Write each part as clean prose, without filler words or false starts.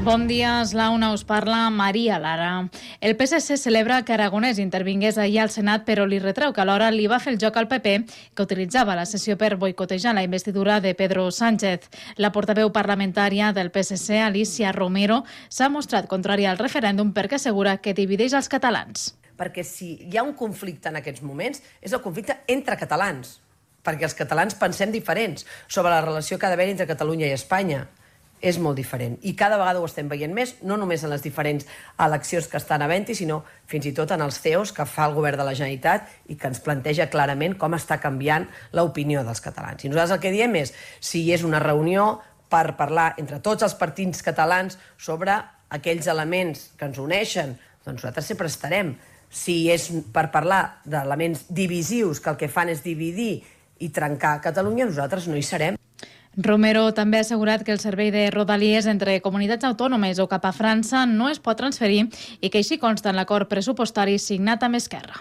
Bon dia, Eslauna, us parla Maria Lara. El PSC celebra que Aragonès intervingués ahir al Senat, però li retreu que alhora li va fer el joc al PP, que utilitzava la sessió per boicotejar la investidura de Pedro Sánchez. La portaveu parlamentària del PSC, Alicia Romero, s'ha mostrat contrària al referèndum perquè assegura que divideix els catalans. Perquè si hi ha un conflicte en aquests moments, és el conflicte entre catalans, perquè els catalans pensem diferents sobre la relació que ha d'haver entre Catalunya i Espanya. És molt diferent. I cada vegada ho estem veient més, no només en les diferents eleccions que estan havent-hi, sinó fins i tot en els CEOs que fa el govern de la Generalitat i que ens planteja clarament com està canviant l'opinió dels catalans. I nosaltres el que diem és, si és una reunió per parlar entre tots els partits catalans sobre aquells elements que ens uneixen, doncs nosaltres sempre estarem. Si és per parlar d'elements divisius que el que fan és dividir i trencar Catalunya, nosaltres no hi serem. Romero també ha assegurat que el servei de Rodalies entre comunitats autònomes o cap a França no es pot transferir i que així consta en l'acord pressupostari signat amb Esquerra.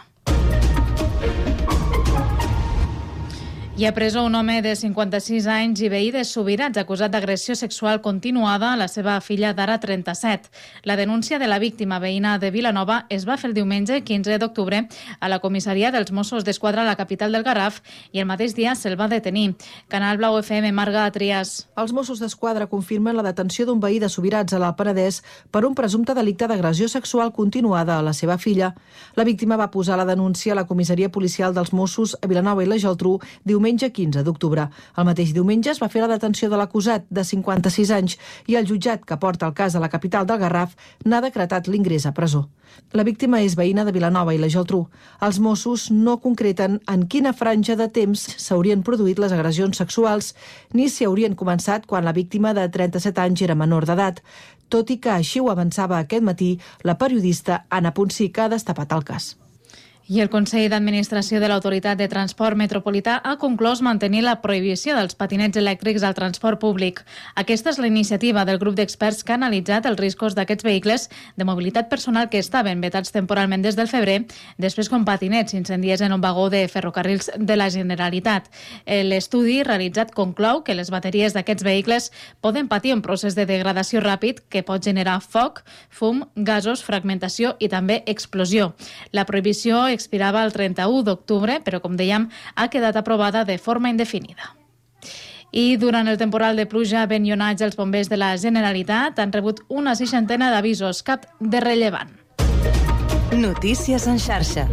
Hi ha preso un home de 56 anys i veí de Subirats acusat d'agressió sexual continuada a la seva filla d'ara 37. La denúncia de la víctima veïna de Vilanova es va fer el diumenge 15 d'octubre a la comissaria dels Mossos d'Esquadra a la capital del Garraf i el mateix dia se'l va detenir. Canal Blau FM, Marga Trias. Els Mossos d'Esquadra confirmen la detenció d'un veí de Subirats a l'Alt Penedès per un presumpte delicte d'agressió sexual continuada a la seva filla. La víctima va posar la denúncia a la comissaria policial dels Mossos a Vilanova i la Geltrú diumenge 15 d'octubre. El mateix diumenge es va fer la detenció de l'acusat, de 56 anys, i el jutjat que porta el cas a la capital del Garraf n'ha decretat l'ingrés a presó. La víctima és veïna de Vilanova i la Geltrú. Els Mossos no concreten en quina franja de temps s'haurien produït les agressions sexuals, ni si haurien començat quan la víctima de 37 anys era menor d'edat, tot i que així ho avançava aquest matí la periodista Anna Ponsí, que ha destapat el cas. I el Consell d'Administració de l'Autoritat de Transport Metropolità ha conclòs mantenir la prohibició dels patinets elèctrics al transport públic. Aquesta és la iniciativa del grup d'experts que ha analitzat els riscos d'aquests vehicles de mobilitat personal que estaven vetats temporalment des del febrer, després quan patinets s'incendiés en un vagó de ferrocarrils de la Generalitat. L'estudi realitzat conclou que les bateries d'aquests vehicles poden patir un procés de degradació ràpid que pot generar foc, fum, gasos, fragmentació i també explosió. La prohibició expirava el 31 d'octubre, però, com dèiem, ha quedat aprovada de forma indefinida. I durant el temporal de pluja ben ionats, els bombers de la Generalitat han rebut una 60ena d'avisos, cap de rellevant. Notícies en xarxa.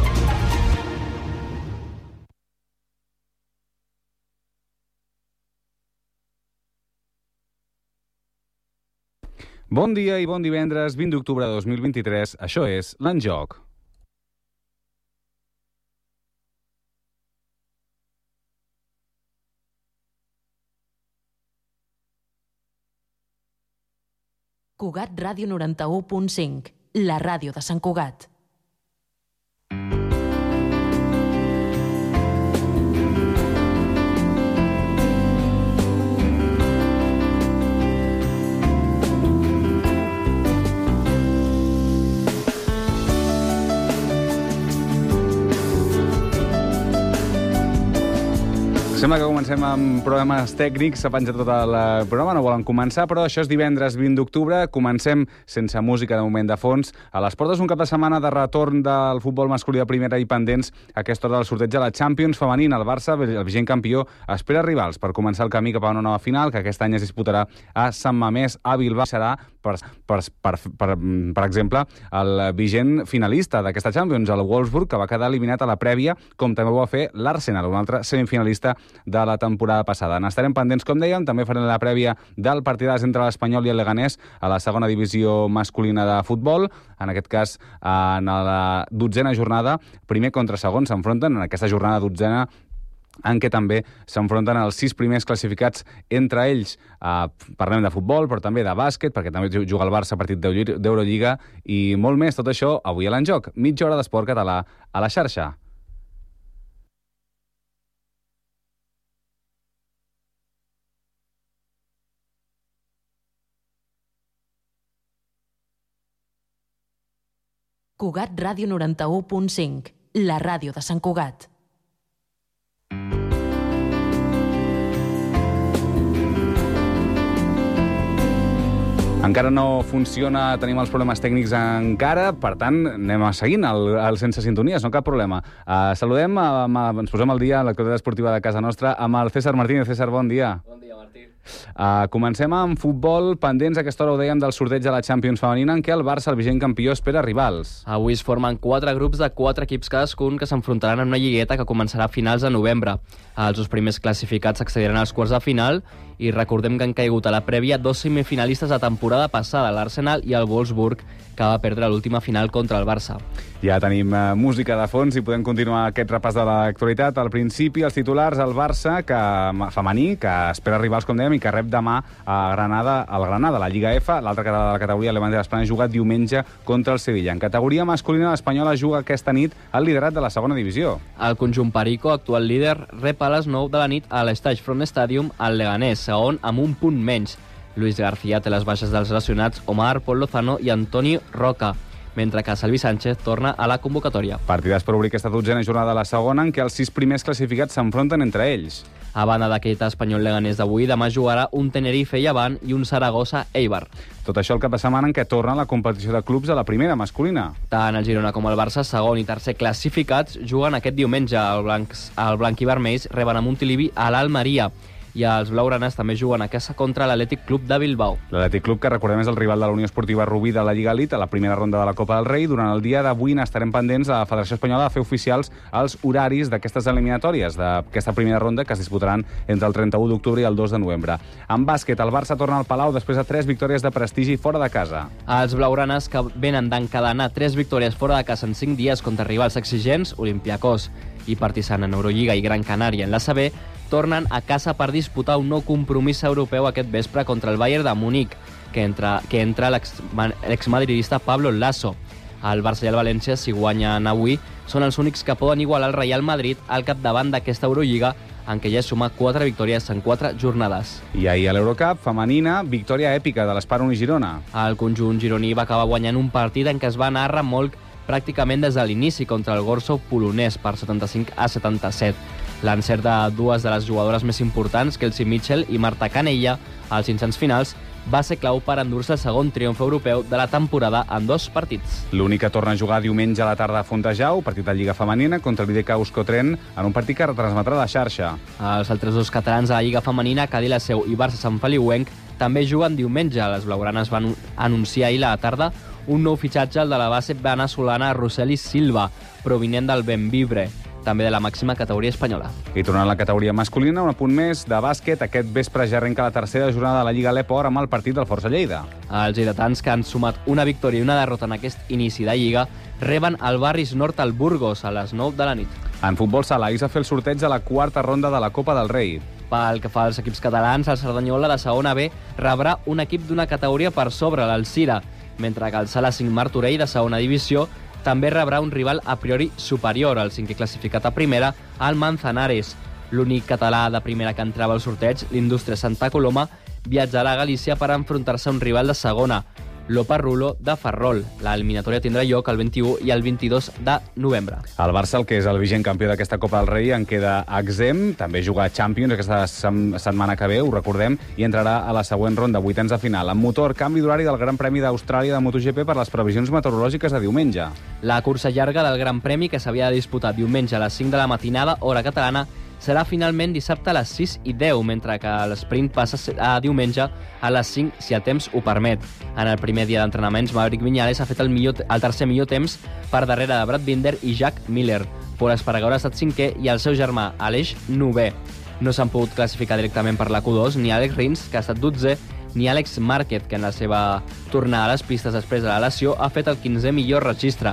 Bon dia i bon divendres, 20 d'octubre de 2023. Això és l'En Joc. Cugat Ràdio 91.5, la ràdio de Sant Cugat. Sembla que comencem amb problemes tècnics, s'ha penjat tot el programa, no volen començar, però això és divendres 20 d'octubre, comencem sense música de moment de fons. A les portes un cap de setmana de retorn del futbol masculí de primera i pendents a aquesta hora del sorteig de la Champions femenina. El Barça, el vigent campió, espera rivals per començar el camí cap a una nova final, que aquest any es disputarà a Sant Mamés, a Bilbao. Serà, per exemple, el vigent finalista d'aquesta Champions, el Wolfsburg, que va quedar eliminat a la prèvia, com també ho va fer l'Arsenal, un altre semifinalista de la temporada passada. N'estarem pendents, com dèiem, també farem la prèvia del partidàs entre l'Espanyol i el Leganés a la segona divisió masculina de futbol. En aquest cas, en la 12a jornada, primer contra segon s'enfronten, en aquesta jornada 12a, en què també s'enfronten els 6 primers classificats entre ells. Parlem de futbol, però també de bàsquet, perquè també juga el Barça partit d'Eurolliga i molt més. Tot això avui a l'En Joc. Mitja hora d'esport català a la xarxa. Cugat Ràdio 91.5, la ràdio de Sant Cugat. Encara no funciona, tenim els problemes tècnics encara, per tant, anem a seguint el Sense Sintonies, no cap problema. Saludem, ens posem al dia a l'actualitat esportiva de casa nostra amb el César Martínez. César, bon dia. Bon dia, Martí. Comencem amb futbol, pendents a aquesta hora, ho dèiem, del sorteig de la Champions femenina, en què el Barça, el vigent campió, espera rivals. Avui es formen 4 grups de 4 equips cadascun que s'enfrontaran en una lligueta que començarà a finals de novembre. Els 2 primers classificats accediran als quarts de final i recordem que han caigut a la prèvia 2 semifinalistes de temporada passada, l'Arsenal i el Wolfsburg, que va perdre l'última final contra el Barça. Ja tenim música de fons i podem continuar aquest repàs de l'actualitat. Al principi, els titulars, el Barça femení, que espera rivals, com dèiem, i que rep demà al Granada, la Lliga F. L'altra de la categoria, Levante d'Espanya, juga diumenge contra el Sevilla. En categoria masculina, l'Espanyola juga aquesta nit el liderat de la segona divisió. El conjunt Perico, actual líder, rep a les 9 de la nit a l'Stage Front Stadium al Leganés, segon amb un punt menys. Luis García té les baixes dels relacionats Omar, Pol Lozano i Antonio Roca, mentre que Salvi Sánchez torna a la convocatòria. Partidàs per obrir aquesta 12a jornada de la segona, en què els 6 primers classificats s'enfronten entre ells. A banda d'aquest espanyol Leganés d'avui, demà jugarà un Tenerife i Llevant i un Saragossa Eibar. Tot això el cap de setmana en què torna la competició de clubs a la primera masculina. Tant el Girona com el Barça, segon i tercer classificats, juguen aquest diumenge. El blanc i vermells reben a Montilivi a l'Almeria. I els blaugranes també juguen a casa contra l'Atlètic Club de Bilbao. L'Atlètic Club, que recordem és el rival de la Unió Esportiva Rubí de la Lliga Elite a la primera ronda de la Copa del Rei. Durant el dia d'avui n'estarem pendents a la Federació Espanyola de fer oficials els horaris d'aquestes eliminatòries, d'aquesta primera ronda que es disputaran entre el 31 d'octubre i el 2 de novembre. En bàsquet, el Barça torna al Palau després de 3 victòries de prestigi fora de casa. Els blaugranes, que venen d'encadenar 3 victòries fora de casa en 5 dies contra rivals exigents, Olympiacos i Partizan en Eurolliga i Gran Canària en l'ACB, tornen a casa per disputar un nou compromís europeu aquest vespre contra el Bayern de Múnich, que entra l'exmadridista Pablo Lasso. El Barça i el València, si guanyen avui, són els únics que poden igualar el Real Madrid al capdavant d'aquesta Eurolliga, en què ja suma 4 victòries en 4 jornades. I ahir a l'Eurocup femenina, victòria èpica de l'Esparun i Girona. El conjunt gironí va acabar guanyant un partit en què es va anar a remolc pràcticament des de l'inici contra el Gorsów polonès per 75-77. L'encert de 2 de les jugadores més importants, Kelsey Mitchell i Marta Canella, als 500 finals, va ser clau per endur-se el segon triomf europeu de la temporada en 2 partits. L'únic que torna a jugar diumenge a la tarda a Fontejau, partit de Lliga Femenina contra el BDK Euskotren, en un partit que retransmetrà la xarxa. Els altres 2 catalans de la Lliga Femenina, Cadí la Seu i Barça Sant Feliuenc, també juguen diumenge. Les blaugranes van anunciar ahir a la tarda un nou fitxatge, el de la base venezolana Roseli Silva, provinent del Benvibre, també de la màxima categoria espanyola. I tornant a la categoria masculina, un apunt més de bàsquet. Aquest vespre ja arrenca la tercera jornada de la Lliga Lepor amb el partit del Força Lleida. Els lleidatans, que han sumat una victòria i una derrota en aquest inici de Lliga, reben el Barris Nord al Burgos a les 9 de la nit. En futbol sala, ahir es va fer el sorteig de la 4a ronda de la Copa del Rei. Pel que fa als equips catalans, el Cerdanyola de segona B rebrà un equip d'una categoria per sobre, l'Alcira, mentre que el Sala 5 Martorell de segona divisió també rebrà un rival a priori superior, el 5è classificat a primera, el Manzanares. L'únic català de primera que entrava al sorteig, l'Indústria Santa Coloma, viatjarà a Galícia per enfrontar-se a un rival de segona, l'Oparrulo de Ferrol. L'eliminatòria tindrà lloc el 21 i el 22 de novembre. El Barça, el que és el vigent campió d'aquesta Copa del Rei, en queda exempt. També juga a Champions aquesta setmana que ve, ho recordem, i entrarà a la següent ronda, 8ens de final. En motor, canvi d'horari del Gran Premi d'Austràlia de MotoGP per les previsions meteorològiques de diumenge. La cursa llarga del Gran Premi, que s'havia de disputar diumenge a les 5 de la matinada, hora catalana, serà finalment dissabte a les 6 i 10, mentre que l'esprint passa a diumenge a les 5, si el temps ho permet. En el primer dia d'entrenaments, Maverick Viñales ha fet el tercer millor temps per darrere de Brad Binder i Jack Miller. Pol Espargaró ha estat 5è i el seu germà, Aleix, 9è. No s'han pogut classificar directament per la Q2 ni Alex Rins, que ha estat 12è, ni Àlex Márquez, que en la seva tornada a les pistes després de la lesió ha fet el 15è millor registre,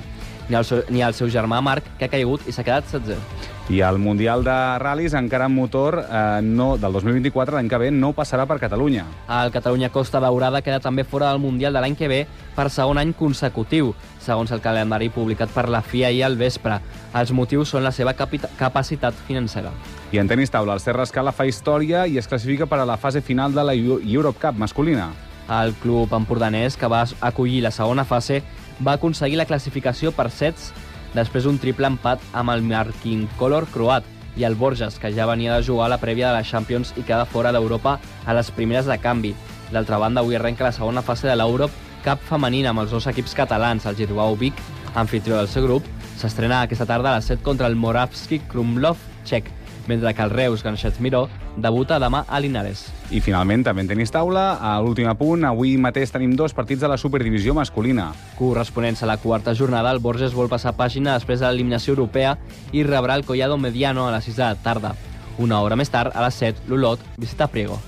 ni el seu germà Marc, que ha caigut i s'ha quedat 16è. I el Mundial de Ral·lis, encara en motor, del 2024, l'any que ve, no passarà per Catalunya. El Catalunya Costa Daurada queda també fora del Mundial de l'any que ve per segon any consecutiu, segons el calendari publicat per la FIA ahir al vespre. Els motius són la seva capacitat financera. I en tenis taula, el Serra Escala fa història i es classifica per a la fase final de la Europe Cup masculina. El club empordanès, que va acollir la segona fase, va aconseguir la classificació per sets després d'un triple empat amb el Marcinkolor croat i el Borges, que ja venia de jugar a la prèvia de la Champions i queda fora d'Europa a les primeres de canvi. D'altra banda, avui arrenca la segona fase de l'Europe Cup femenina amb els dos equips catalans. El Girbau Vic, anfitrió del seu grup, s'estrena aquesta tarda a les 7 contra el Moravski Krumlov txec, mentre que el Reus Ganxet Miró debuta demà a Linares. I finalment, també en tenis taula, a l'últim apunt, avui mateix tenim 2 partits de la Superdivisió masculina. Corresponents a la quarta jornada, el Borges vol passar pàgina després de l'eliminació europea i rebrà el Collado Mediano a les 6 de la tarda. Una hora més tard, a les 7, l'Olot visita Priego.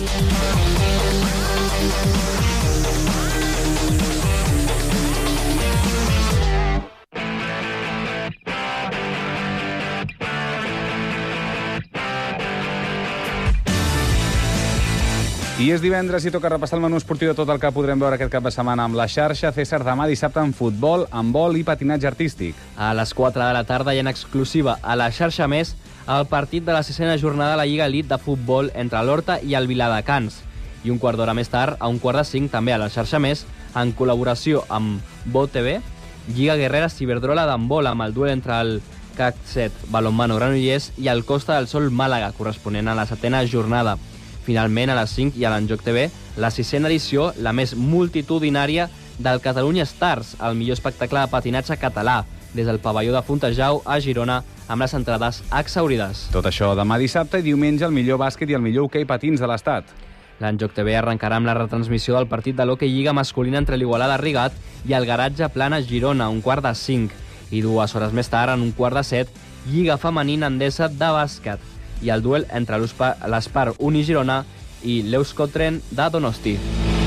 I és divendres i toca repassar el menú esportiu de tot el que podrem veure aquest cap de setmana amb la xarxa. César, demà dissabte en futbol, handbol i patinatge artístic. A les 4 de la tarda i en exclusiva a la xarxa Més el partit de la 6a jornada de la Lliga Elite de futbol entre l'Horta i el Viladecans. I un quart d'hora més tard, a 4:45, també a la xarxa Més, en col·laboració amb BOTV, Lliga Guerrera Ciberdrola d'handbol amb el duel entre el CAC7 Balonmano Granollers i el Costa del Sol Màlaga, corresponent a la 7a jornada. Finalment, a les 5 i a l'Enjoc TV, la 6a edició, la més multitudinària del Catalunya Stars, el millor espectacle de patinatge català, des del pavelló de Fontejau a Girona, amb les entrades exhaurides. Tot això demà dissabte i diumenge el millor bàsquet i el millor hoquei patins de l'Estat. L'Enjoc TV arrencarà amb la retransmissió del partit de l'hoquei Lliga masculina entre l'Igualada Rigat i el Garatge Plana Girona, 4:45. I 2 hores més tard, en 6:45, Lliga femenina endesa de bàsquet i el duel entre l'Espar Uni Girona i l'Euskotren de Donosti.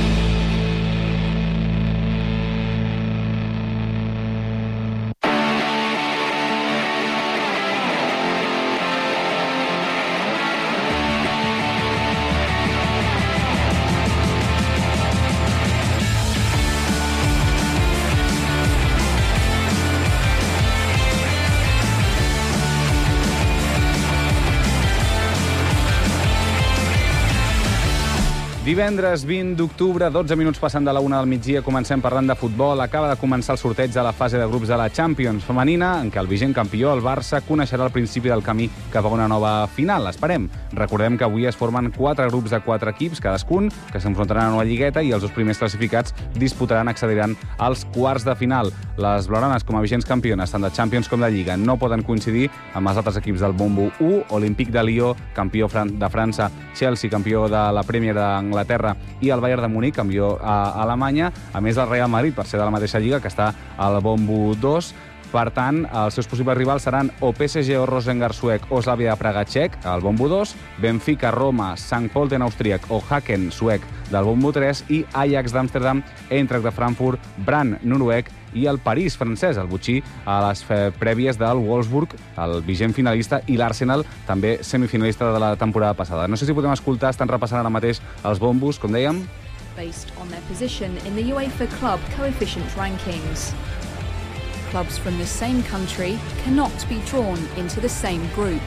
Divendres 20 d'octubre, 12 minuts passant de la 1 del migdia, comencem parlant de futbol. Acaba de començar el sorteig de la fase de grups de la Champions femenina, en què el vigent campió, el Barça, coneixerà el principi del camí cap a una nova final. Esperem. Recordem que avui es formen 4 grups de 4 equips, cadascun, que s'enfrontaran a una lligueta i els 2 primers classificats accediran als quarts de final. Les blaugranes, com a vigents campiones, tant de Champions com de Lliga, no poden coincidir amb els altres equips del Bombo 1, Olympique de Lió, campió de França, Chelsea, campió de la Premier d'Anglaterra, i el Bayern de Múnich, campió a Alemanya, a més del Real Madrid, per ser de la mateixa lliga, que està al Bombo 2. Per tant, els seus possibles rivals seran o PSG o Rosengard suec o Slavia de Praga txec, al Bombo 2, Benfica, Roma, St. Pölten austríac o Haken suec del Bombo 3 i Ajax d'Amsterdam, Eintracht de Frankfurt, Brann noruec i el París francès, el botxí a les prèvies del Wolfsburg, el vigent finalista, i l'Arsenal, també semifinalista de la temporada passada. No sé si podem escoltar, estan repassant ara mateix els bombos, com dèiem. Based on their position in the UEFA Club Coefficients Rankings. Clubs from the same country cannot be drawn into the same group.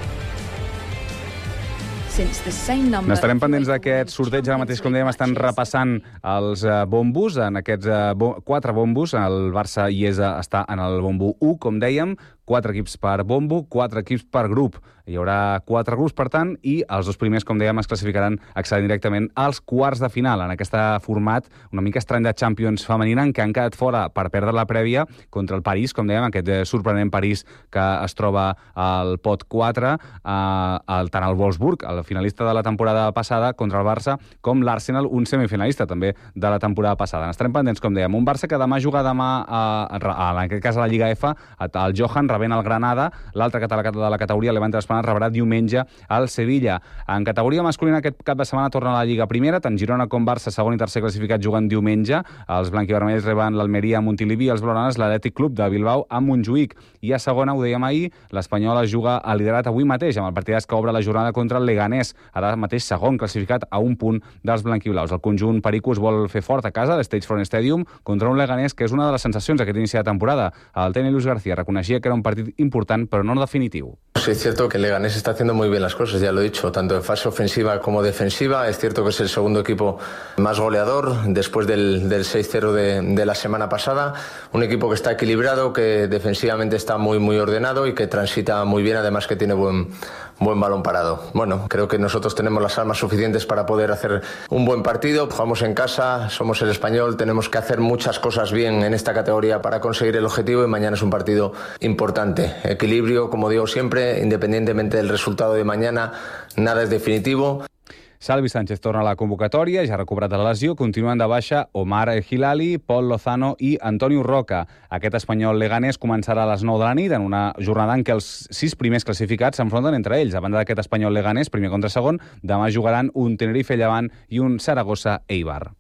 N'estarem pendents d'aquest sorteig. Ara mateix, com dèiem, estan repassant els bombos. En aquests 4 bombos, el Barça està en el bombo 1, com dèiem, 4 equips per bombo, 4 equips per grup. Hi haurà 4 grups, per tant, i els 2 primers, com dèiem, es classificaran accedint directament als quarts de final, en aquest format una mica estrany de Champions femenina, en què han quedat fora per perdre la prèvia contra el París, com dèiem, aquest sorprenent París que es troba al pot 4, tant el Wolfsburg, el finalista de la temporada passada, contra el Barça, com l'Arsenal, un semifinalista també de la temporada passada. N'estarem pendents, com dèiem, un Barça que demà juga en aquest cas a la Lliga F, el Johan rebent el Granada, l'altre català de la categoria, Levante Espanyol, rebrà diumenge al Sevilla. En categoria masculina aquest cap de setmana torna a la Lliga Primera, tant Girona com Barça, segon i tercer classificat, juguen diumenge. Els blanquivermells reben l'Almeria a Montilivi i els blaugranes l'Atlètic Club de Bilbao a Montjuïc. I a segona, ho dèiem ahir, l'Espanyol juga a liderat avui mateix, amb el partidàs que obre la jornada contra el Leganés, ara mateix segon classificat a un punt dels blanquiblaus. El conjunt perico es vol fer fort a casa, l'Stage Front Stadium, contra un Leganés que és una de les sensacions d'aquest inici de temporada. El técnic Luis García reconeixia que era un partit important, però no definitiu. Sí, es cierto que el Leganés está haciendo muy bien las cosas, ya lo he dicho, tanto en fase ofensiva como defensiva. Es cierto que es el segundo equipo más goleador después del 6-0 de la semana pasada. Un equipo que está equilibrado, que defensivamente está muy ordenado y que transita muy bien, además que tiene buen buen balón parado. Bueno, creo que nosotros tenemos las armas suficientes para poder hacer un buen partido. Jugamos en casa, somos el Español, tenemos que hacer muchas cosas bien en esta categoría para conseguir el objetivo y mañana es un partido importante. Equilibrio, como digo siempre, independientemente del resultado de mañana, nada es definitivo. Salvi Sánchez torna a la convocatòria, ja ha recuperat de la lesió, continuen de baixa Omar Hilali, Pol Lozano i Antonio Roca. Aquest espanyol Leganés començarà a les 9 de la nit en una jornada en què els 6 primers classificats s'enfronten entre ells. A banda d'aquest espanyol Leganés, primer contra segon, demà jugaran un Tenerife Llevant i un Saragossa Eibar.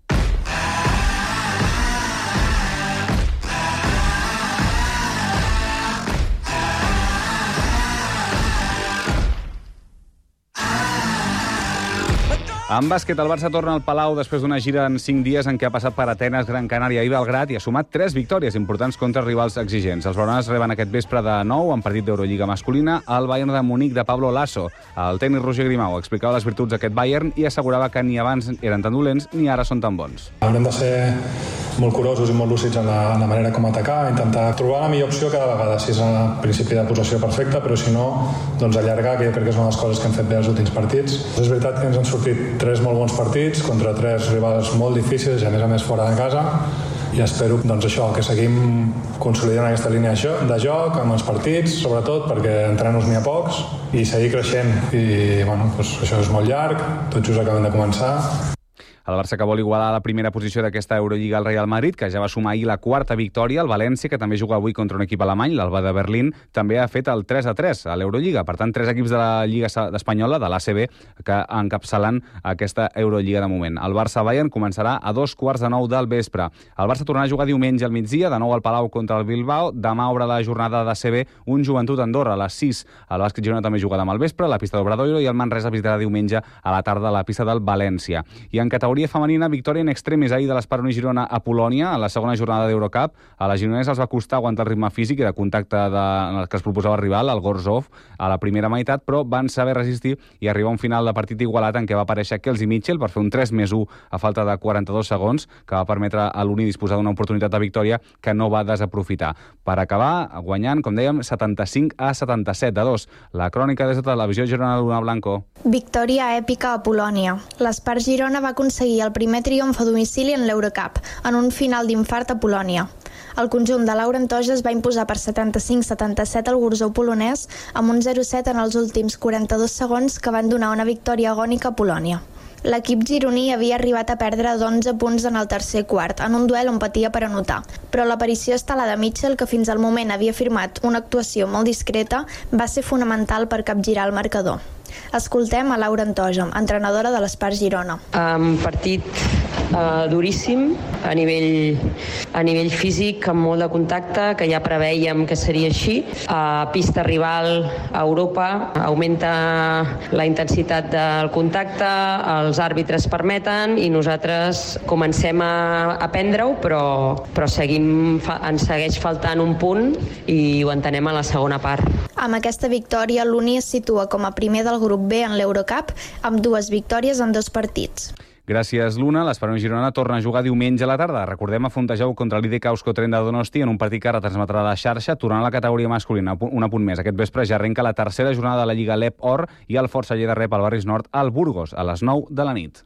En bàsquet, el Barça torna al Palau després d'una gira en 5 dies en què ha passat per Atenes, Gran Canària i Belgrat i ha sumat 3 victòries importants contra rivals exigents. Els blaugranes reben aquest vespre de nou, en partit d'Eurolliga masculina, el Bayern de Munic de Pablo Lasso. El tècnic Roger Grimau explicava les virtuts d'aquest Bayern i assegurava que ni abans eren tan dolents ni ara són tan bons. Haurem de ser molt curosos i molt lúcids en la manera com atacar, intentar trobar la millor opció cada vegada, si és el principi de possessió perfecta, però si no, doncs allargar, que jo crec que és una de les coses que hem fet bé els últims partits. És veritat que ens han sortit 3 molt bons partits contra 3 rivals molt difícils i a més fora de casa, i espero doncs això, que seguim consolidant aquesta línia de joc amb els partits, sobretot perquè entrenos n'hi ha pocs, i seguir creixent. I bueno, doncs això és molt llarg, tot just acabem de començar. El Barça que vol igualar la primera posició d'aquesta Eurolliga al Real Madrid, que ja va sumar ahir la 4ª victòria. El València, que també juga avui contra un equip alemany, l'Alba de Berlín, també ha fet el 3-3 a l'Eurolliga. Per tant, 3 equips de la Lliga espanyola, de l'ACB, que encapçalen aquesta Eurolliga de moment. El Barça-Bayern començarà a 2:15 del vespre. El Barça tornarà a jugar diumenge al migdia, de nou al Palau contra el Bilbao. Demà obre la jornada d'ACB un Joventut Andorra a les 6. El Bàsquet Girona també juga demà al vespre, a la pista d'Obradoiro, i el Manresa visitarà diumenge a la tarda a la pista del València. I en categoria femenina, victòria en extremis ahir de l'Esperoni Girona a Polònia, a la segona jornada d'Eurocup. A les gironès els va costar aguantar el ritme físic i de contacte que es proposava el rival, el Gorzov, a la primera meitat, però van saber resistir i arribar a un final de partit igualat en què va aparèixer Kelsey Mitchell per fer un 3+1 a falta de 42 segons, que va permetre a l'Uni disposar d'una oportunitat de victòria que no va desaprofitar. Per acabar, guanyant, com dèiem, 75-77-2. La crònica des de Televisió Girona, Luna Blanco. Victòria èpica a Polònia. L'Espar Girona va aconseguir el primer triomf a domicili en l'Eurocup, en un final d'infart a Polònia. El conjunt de Lauren Toja es va imposar per 75-77 al Gorzów polonès amb un 0-7 en els últims 42 segons que van donar una victòria agònica a Polònia. L'equip gironí havia arribat a perdre d'11 punts en el tercer quart, en un duel on patia per anotar. Però l'aparició estel·lar de Mitchell, que fins al moment havia firmat una actuació molt discreta, va ser fonamental per capgirar el marcador. Escoltem a Lauren Toja, entrenadora de l'Espar Girona. Un partit duríssim a nivell físic, amb molt de contacte, que ja preveiem que seria així. Pista rival a Europa, augmenta la intensitat del contacte, els àrbitres permeten i nosaltres comencem a aprendre-ho, però ens segueix faltant un punt i ho entenem a la segona part. Amb aquesta victòria, l'Uni es situa com a primer del grup B en l'Eurocup, amb 2 victòries en 2 partits. Gràcies, Luna. L'Esperoni Girona torna a jugar diumenge a la tarda. Recordem, afrontejeu contra l'IDK Euskotren de Donosti en un partit que retransmetrà la xarxa, tornant a la categoria masculina. Un apunt més. Aquest vespre ja arrenca la tercera jornada de la Lliga LEP Or i el Força Lleida rep al Barris Nord al Burgos a les 9 de la nit.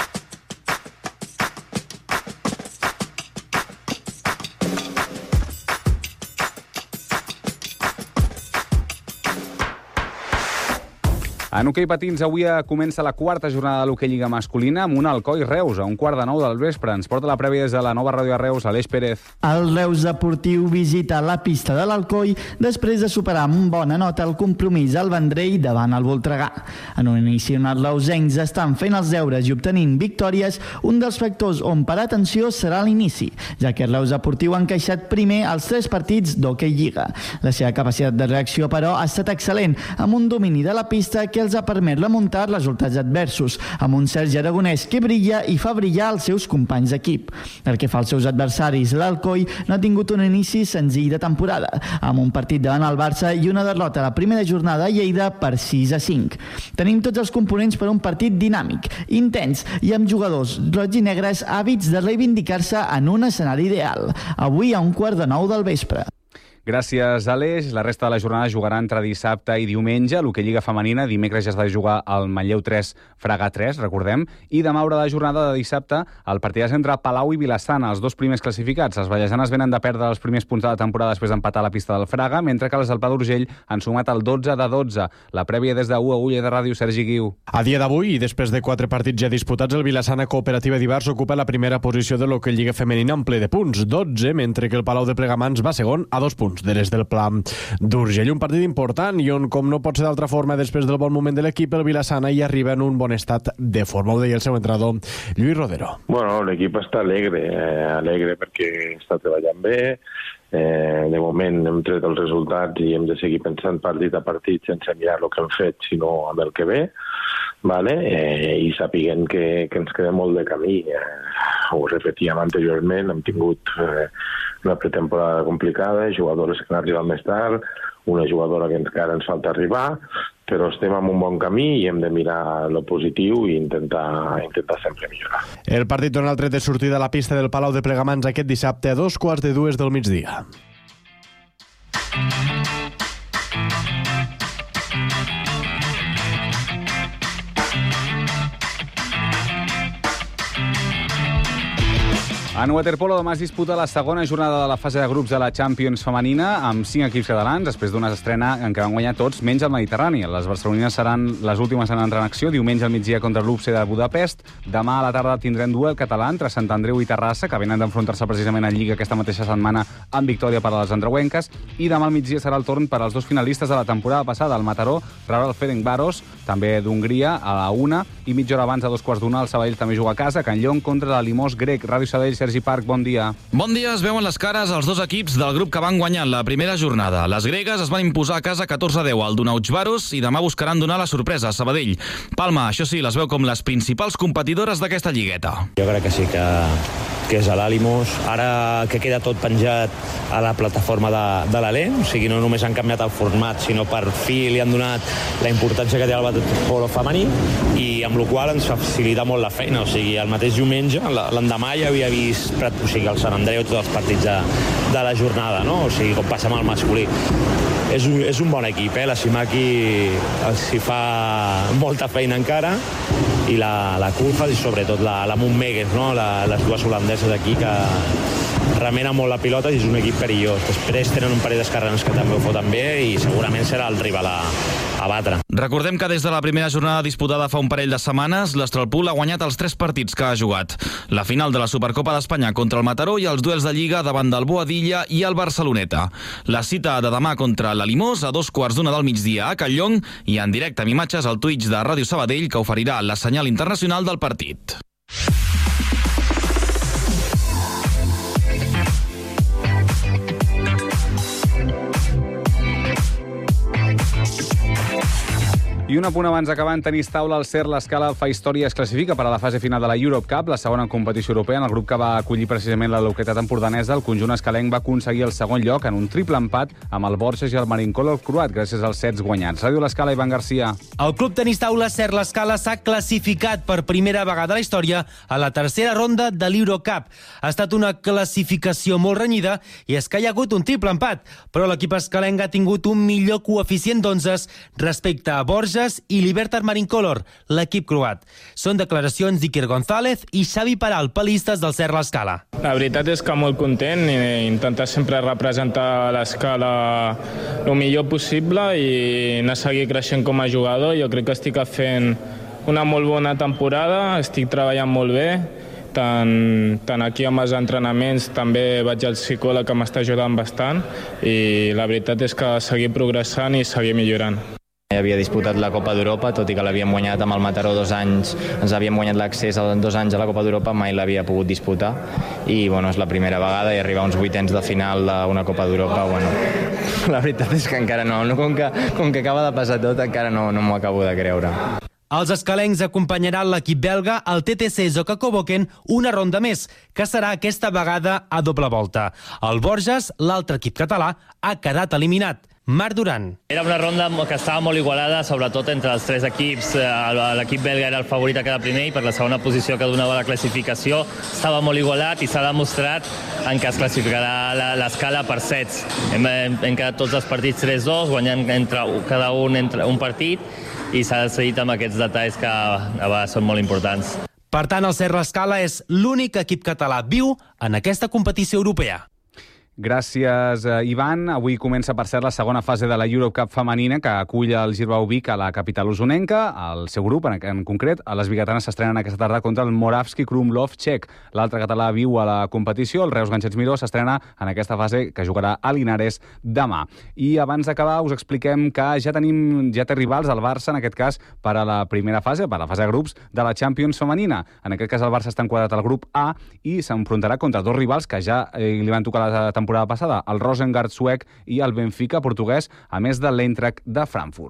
En hoquei patins, avui comença la 4ª jornada de l'hoquei Lliga masculina amb un Alcoi Reus a 1:15 del vespre. Ens porta la prèvia des de la nova ràdio de Reus, Aleix Pérez. El Reus Deportiu visita la pista de l'Alcoi després de superar amb bona nota el compromís al Vendrell davant el Voltregà. En un inici on els reusencs estan fent els deures i obtenint victòries, un dels factors on parar atenció serà l'inici, ja que el Reus Deportiu ha encaixat primer els 3 partits d'hoquei Lliga. La seva capacitat de reacció, però, ha estat excel·lent, amb un domini de la pista que els ha permès remuntar resultats adversos, amb un Sergi Aragonès que brilla i fa brillar els seus companys d'equip. El que fa als seus adversaris, l'Alcoi no ha tingut un inici senzill de temporada, amb un partit davant el Barça i una derrota a la primera jornada a Lleida per 6-5. Tenim tots els components per un partit dinàmic, intens i amb jugadors roig i negres hàbits de reivindicar-se en un escenari ideal. Avui a 8:15 del vespre. Gràcies, Aleix. La resta de la jornada jugarà entre dissabte i diumenge. L'Hockey Lliga Femenina, dimecres ja es va jugar al Manlleu 3, Fraga 3, recordem. I demà haurà de jornada de dissabte el partidàs entre Palau i Vilassana, els dos primers classificats. Els vallesanes venen de perdre els primers punts de la temporada després d'empatar a la pista del Fraga, mentre que les del Pla d'Urgell han sumat el 12-12. La prèvia des de UAU de Ràdio, Sergi Guiu. A dia d'avui, i després de 4 partits ja disputats, el Vilassana Cooperativa d'Ivars ocupa la primera posició de l'Hockey Lliga Femenina en ple de punts, 12, mentre que el Palau de Plegamans va segon a 2 punts de des del Pla d'Urgell. Un partit important i on, com no pot ser d'altra forma, després del bon moment de l'equip, el Vilassana hi arriba en un bon estat de forma. Ho deia el seu entrenador, Lluís Rodero. Bueno, l'equip està alegre perquè està treballant bé. De moment hem tret els resultats i hem de seguir pensant partit a partit sense mirar el que hem fet, sinó amb el que ve. I sapiguem que ens queda molt de camí. Ho repetíem anteriorment, hem tingut una pretemporada complicada, jugadores que han arribat més tard, una jugadora que encara ens falta arribar, però estem en un bon camí i hem de mirar lo positiu i intentar sempre millorar. El partit dona el tret de sortida a la pista del Palau de Plegamans aquest dissabte a 2:45 del migdia. En waterpolo demà es disputa la segona jornada de la fase de grups de la Champions femenina amb 5 equips catalans, després d'una estrena en què van guanyar tots, menys el Mediterrani. Les barcelonines seran les últimes en entrar en acció, diumenge al migdia contra l'UPC de Budapest. Demà a la tarda tindrem duel català entre Sant Andreu i Terrassa, que venen d'enfrontar-se precisament a Lliga aquesta mateixa setmana amb victòria per a les andreuenques. I demà al migdia serà el torn per als dos finalistes de la temporada passada. El Mataró rebrà el Ferencváros, també d'Hongria, a la 1, i mitja hora abans, a 2:15, el Sabadell també juga a casa, Can Llong contra la Limós grec. Ràdio Sabadell, Sergi Parc, bon dia. Bon dia, es veuen les cares els dos equips del grup que van guanyar la primera jornada. Les gregues es van imposar a casa 14-10 al Donautsvaros i demà buscaran donar la sorpresa a Sabadell. Palma, això sí, les veu com les principals competidores d'aquesta lligueta. Jo crec que sí, que és a l'Alimos. Ara que queda tot penjat a la plataforma de l'Alé, o sigui, no només han canviat el format, sinó per fi li han donat la importància que té el waterpolo femení, i amb la qual ens facilita molt la feina. O sigui, el mateix diumenge, l'endemà ja havia vist el Sant Andreu, tots els partits de la jornada, no? O sigui, com passa amb el masculí. És un bon equip, la Simaki els hi fa molta feina encara, i la Kulfas i sobretot la Montmegues, no? Les dues holandeses aquí que remenen molt la pilota i és un equip perillós. Després tenen un parell d'esquerrans que també ho foten bé i segurament serà el rival a batre. Recordem que des de la primera jornada disputada fa un parell de setmanes, l'Estralpool ha guanyat els 3 partits que ha jugat. La final de la Supercopa d'Espanya contra el Mataró i els duels de Lliga davant del Boadilla i el Barceloneta. La cita de demà contra la Limós a 2:15 del migdia a Can Llong i en directe amb imatges al Twitch de Ràdio Sabadell, que oferirà la senyal internacional del partit. I un apunt abans d'acabar, en tenis taula, el Ser l'Escala fa història, es classifica per a la fase final de la Europe Cup, la segona competició europea. En el grup que va acollir precisament la localitat empordanesa, el conjunt escalenc va aconseguir el segon lloc en un triple empat amb el Borges i el Marincolor croat, gràcies als sets guanyats. Ràdio l'Escala, Ivan Garcia. El club tenis taula Ser l'Escala s'ha classificat per primera vegada a la història a la tercera ronda de l'Eurocup. Ha estat una classificació molt renyida i és que hi ha hagut un triple empat, però l'equip escalenc ha tingut un millor coeficient d'11 respecte a Borges i Libertad Marincolor, l'equip croat. Són declaracions d'Iker González i Xavi Paral, palistes del Ser l'Escala. La veritat és que molt content i intentar sempre representar l'Escala el millor possible i anar a seguir creixent com a jugador. Jo crec que estic fent una molt bona temporada, estic treballant molt bé, tant aquí amb els entrenaments, també vaig al psicòleg que m'està ajudant bastant i la veritat és que seguir progressant i seguir millorant. Havia disputat la Copa d'Europa, tot i que l'havíem guanyat amb el Mataró 2 anys, ens havíem guanyat l'accés a 2 anys a la Copa d'Europa, mai l'havia pogut disputar i és la primera vegada i arribar a uns 8ens de final d'una Copa d'Europa, la veritat és que encara no, com que acaba de passar tot, encara no m'ho acabo de creure. Els escalencs acompanyaran l'equip belga al TTC Zoka-Koboken una ronda més, que serà aquesta vegada a doble volta. El Borges, l'altre equip català, ha quedat eliminat. Marc Duran. Era una ronda que estava molt igualada, sobretot entre els tres equips. L'equip belga era el favorit a quedar primer i per la segona posició que donava la classificació estava molt igualat i s'ha demostrat en què es classificarà l'escala per sets. Hem quedat tots els partits 3-2, guanyant cada un partit, i s'ha decidit amb aquests detalls que a vegades són molt importants. Per tant, el Ser l'Escala és l'únic equip català viu en aquesta competició europea. Gràcies, Ivan. Avui comença, per cert, la segona fase de la Eurocup femenina que acull el Girbau Vic a la capital usonenca. El seu grup, en concret, les biguetanes s'estrenen aquesta tarda contra el Moravski Krumlov txec. L'altre català viu a la competició, el Reus Ganxets Miró, s'estrena en aquesta fase que jugarà a Linares demà. I abans d'acabar us expliquem que ja té rivals al Barça, en aquest cas, per a la primera fase, per a la fase de grups de la Champions femenina. En aquest cas el Barça està enquadrat al grup A i s'enfrontarà contra dos rivals que ja li van tocar la temporada passada, el Rosengard suec i el Benfica portuguès, a més de l'Eintracht de Frankfurt.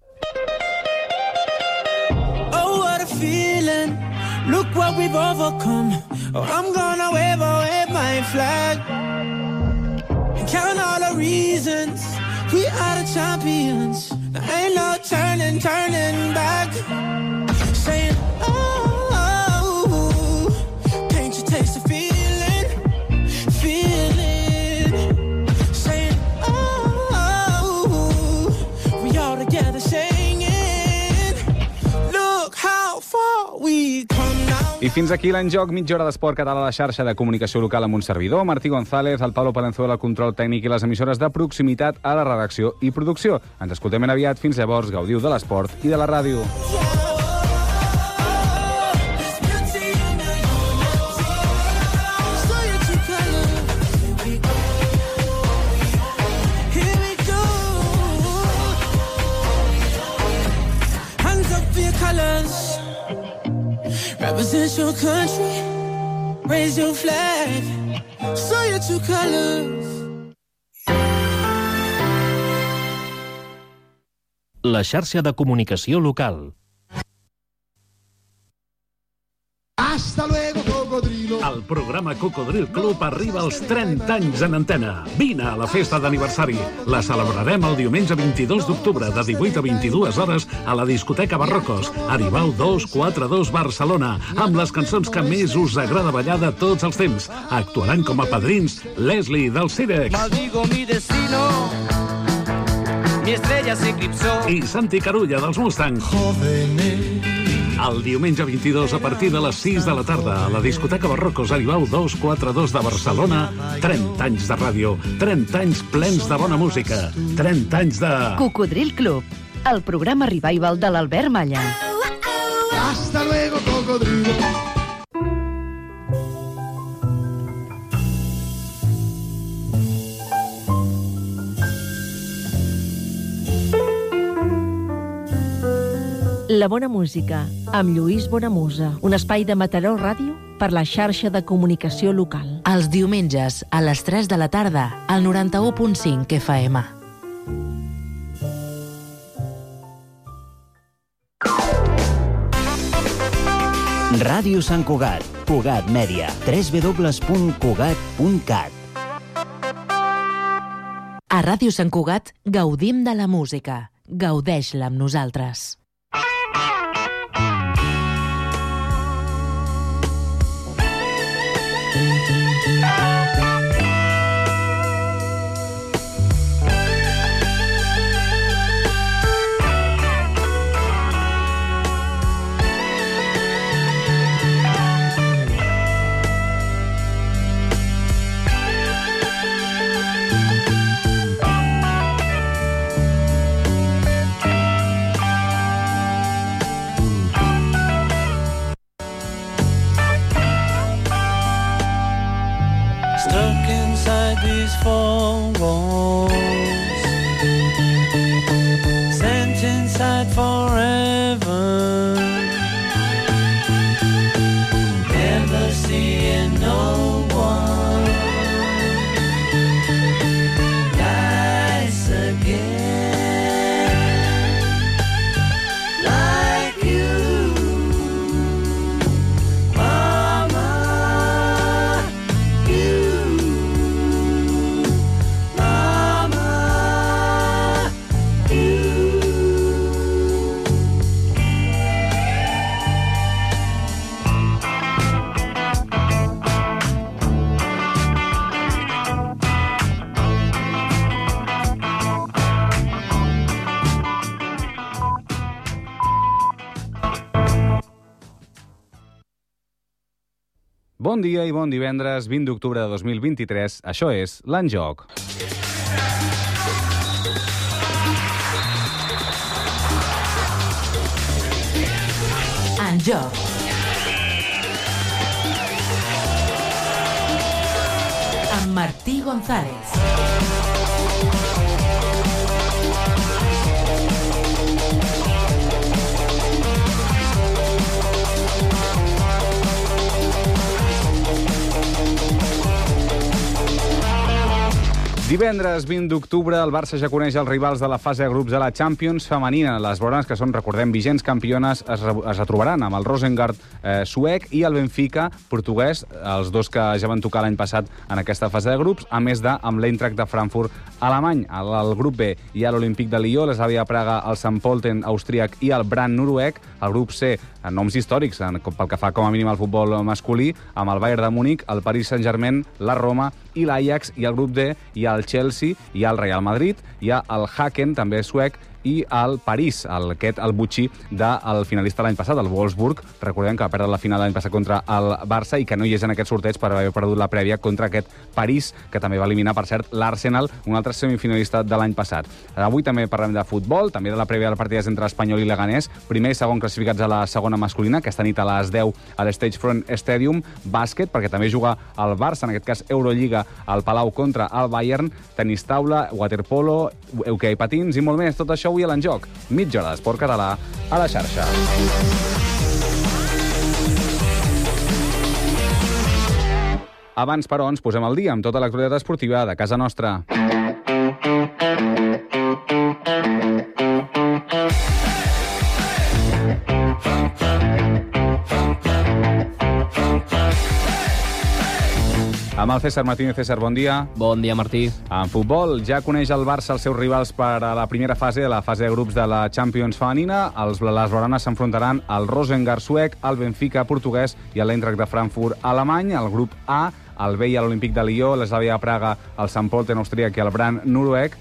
Oh, what a feeling. Look what we've overcome. Oh, I'm gonna wave my flag. And count all the reasons we are the champions. There ain't no turning back. Saying, oh, can't you taste the feeling? I fins aquí l'enjoc, mitja hora d'esport català a la xarxa de comunicació local amb un servidor, Martí González, el Pablo Palenzuela, el control tècnic i les emissores de proximitat a la redacció i producció. Ens escoltem ben aviat. Fins llavors, gaudiu de l'esport i de la ràdio. Represent your country, raise your flag, show your true colors. La xarxa de comunicació local. Hasta luego, Cocodrilo. El programa Cocodril Club arriba als 30 anys en antena. Vine a la festa d'aniversari. La celebrarem el diumenge 22 d'octubre de 18 a 22 hores a la discoteca Barrocos, Aribau 242 Barcelona, amb les cançons que més us agrada ballar de tots els temps. Actuaran com a padrins Leslie del Cirex. Maldigo mi destino, mi estrella se eclipsó. I Santi Carulla dels Mustang. El diumenge 22 a partir de les 6 de la tarda a la discoteca Barrocos Aribau 242 de Barcelona. 30 anys de ràdio, 30 anys plens de bona música, 30 anys de... Cocodril Club, el programa revival de l'Albert Malla. Hasta luego, Cocodrilo. La bona música, amb Lluís Bonamusa, un espai de Mataró Ràdio per la xarxa de comunicació local. Els diumenges, a les 3 de la tarda, al 91.5 FM. Ràdio Sant Cugat, Cugat Mèdia, www.cugat.cat. A Ràdio Sant Cugat gaudim de la música. Gaudeix-la amb nosaltres. These four walls, sent inside forever, never seeing no one nice again, like you, Mama, you. Mama, Bon dia i bon divendres, 20 d'octubre de 2023. Això és l'Enjoc. Enjoc. Amb Martí González. Divendres 20 d'octubre, el Barça ja coneix els rivals de la fase de grups de la Champions femenina. Les blaugranes, que són, recordem, vigents campiones, es retrobaran amb el Rosengard suec i el Benfica portuguès, els dos que ja van tocar l'any passat en aquesta fase de grups, a més de amb l'Eintracht de Frankfurt alemany. Al grup B hi ha l'Olympique de Lió, l'Slavia Praga, el St. Pölten austríac i el Brann noruec. Al grup C, noms històrics, pel que fa com a mínim al futbol masculí, amb el Bayern de Múnich, el Paris Saint-Germain, la Roma i l'Ajax. I al grup D hi ha el Chelsea, hi ha el Real Madrid, hi ha el Haken, també suec, i el París, el butxí del finalista l'any passat, el Wolfsburg. Recordem que va perdre la final l'any passat contra el Barça i que no hi és en aquest sorteig per haver perdut la prèvia contra aquest París, que també va eliminar, per cert, l'Arsenal, un altre semifinalista de l'any passat. Avui també parlem de futbol, també de la prèvia del partit entre Espanyol i Leganés, primer i segon classificats a la segona masculina, aquesta nit a les 10 a l'Stagefront Stadium. Bàsquet, perquè també juga el Barça, en aquest cas Eurolliga, al Palau contra el Bayern, tenis taula, waterpolo, hoquei patins i molt més. Tot això avui a l'Enjoc. Mitja hora d'esport català a la xarxa. Abans, però, ens posem al dia amb tota l'actualitat esportiva de casa nostra. Amb el César Martínez. César, bon dia. Bon dia, Martí. En futbol, ja coneix el Barça els seus rivals per a la primera fase, la fase de grups de la Champions femenina. Les blaugranes s'enfrontaran al Rosengard suec, al Benfica portuguès i a l'Eintracht de Frankfurt alemany. El grup A, el B i l'Olympique de Lió, l'Slavia Praga, el St. Pölten austríac i el Brann noruec.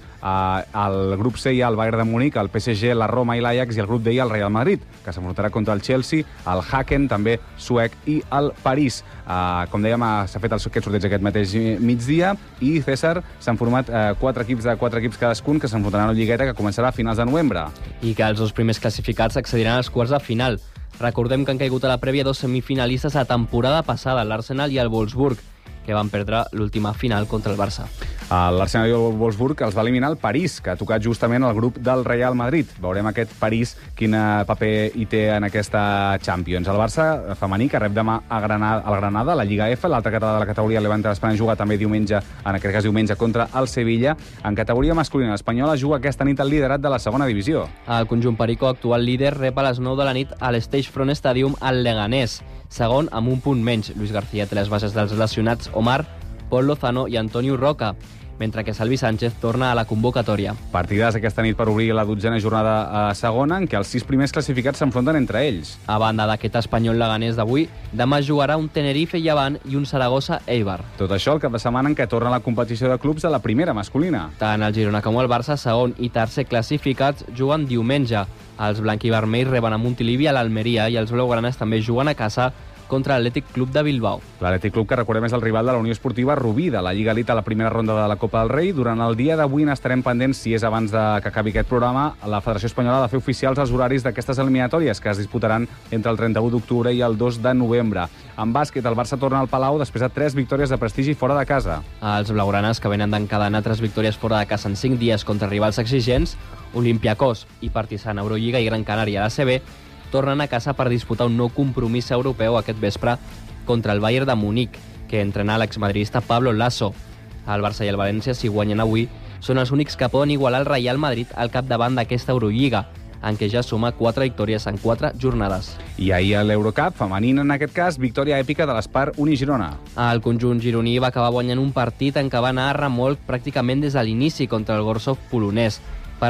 Al grup C hi ha el Bayern de Múnich, el PSG, la Roma i l'Ajax, i al grup D hi ha el Real Madrid, que s'enfrontarà contra el Chelsea, el Haken, també suec, i el París. Com dèiem, s'ha fet aquest sorteig aquest mateix migdia, i César, s'han format 4 equips cadascun que s'enfrontaran a la Lligueta, que començarà a finals de novembre. I que els dos primers classificats accediran als quarts de final. Recordem que han caigut a la prèvia dos semifinalistes a temporada passada, l'Arsenal i el Wolfsburg, que van perdre l'última final contra el Barça. L'Arsenal i el Wolfsburg els va eliminar el París, que ha tocat justament el grup del Real Madrid. Veurem aquest París quin paper hi té en aquesta Champions. El Barça femení, que rep demà al Granada, la Lliga F, l'altre català de la categoria Levante l'Espanya juga també diumenge, en aquest cas diumenge, contra el Sevilla. En categoria masculina, l'Espanyola juga aquesta nit el liderat de la segona divisió. El conjunt perico, actual líder, rep a les 9 de la nit a l'Stagefront Stadium al Leganés. Segon, amb un punt menys. Luis García té les bases dels lesionats Omar, Pol Lozano i Antonio Roca, mentre que Salvi Sánchez torna a la convocatòria. Partidàs aquesta nit per obrir la 12a jornada a segona, en què els 6 primers classificats s'enfronten entre ells. A banda d'aquest Espanyol Leganés d'avui, demà jugarà un Tenerife Llevant i un Saragossa Eibar. Tot això el cap de setmana en què torna la competició de clubs a la primera masculina. Tant el Girona com el Barça, segon i tercer classificats, juguen diumenge. Els blanquivermells reben a Montilivi a l'Almeria i els blaugranes també juguen a casa contra l'Atlètic Club de Bilbao. L'Atlètic Club, que recordem, és el rival de la Unió Esportiva Rubí, de la Lliga Elite a la primera ronda de la Copa del Rei. Durant el dia d'avui n'estarem pendents, si és abans que acabi aquest programa, la Federació Espanyola ha de fer oficials els horaris d'aquestes eliminatòries, que es disputaran entre el 31 d'octubre i el 2 de novembre. En bàsquet, el Barça torna al Palau després de 3 victòries de prestigi fora de casa. Els blaugranes, que venen d'encadenar 3 victòries fora de casa en 5 dies contra rivals exigents, Olympiacos i Partizan Eurolliga i Gran Canària a l'ACB, tornen a casa per disputar un nou compromís europeu aquest vespre contra el Bayern de Múnich, que entrena l'exmadridista Pablo Lasso. El Barça i el València, si guanyen avui, són els únics que poden igualar el Real Madrid al capdavant d'aquesta Eurolliga, en què ja suma 4 victòries en 4 jornades. I ahir a l'Eurocup, femenina en aquest cas, victòria èpica de l'Espar Uni-Girona. El conjunt gironí va acabar guanyant un partit en què va anar a remolc pràcticament des de l'inici contra el Gorsov polonès, per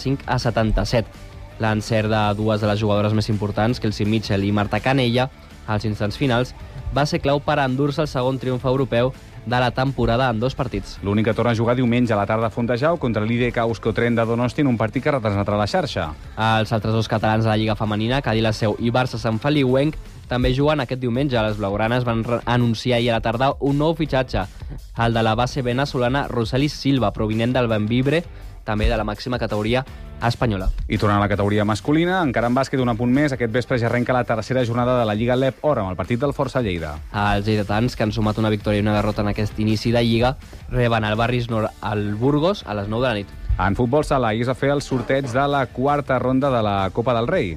75-77. L'encert de dues de les jugadores més importants, Kelsey Mitchell i Marta Canella, als instants finals, va ser clau per endur-se el segon triomf europeu de la temporada en 2 partits. L'únic que torna a jugar diumenge a la tarda a Fontejau contra l'IDK Euskotren de Donosti en un partit que retransmetrà la xarxa. Els altres 2 catalans de la Lliga Femenina, Cadí la Seu i Barça Sant Feliuenc, També juguen aquest diumenge. Les blaugranes van anunciar ahir a la tarda un nou fitxatge, el de la base venezolana Roseli Silva, provinent del Bembibre, també de la màxima categoria espanyola. I tornant a la categoria masculina, encara en bàsquet un apunt més, aquest vespre ja arrenca la tercera jornada de la Lliga LEP Or amb el partit del Força Lleida. Els lleidatans, que han sumat una victòria i una derrota en aquest inici de Lliga, reben el Barris Nord al Burgos a les 9 de la nit. En futbol sala, ahir es va fer el sorteig de la quarta ronda de la Copa del Rei.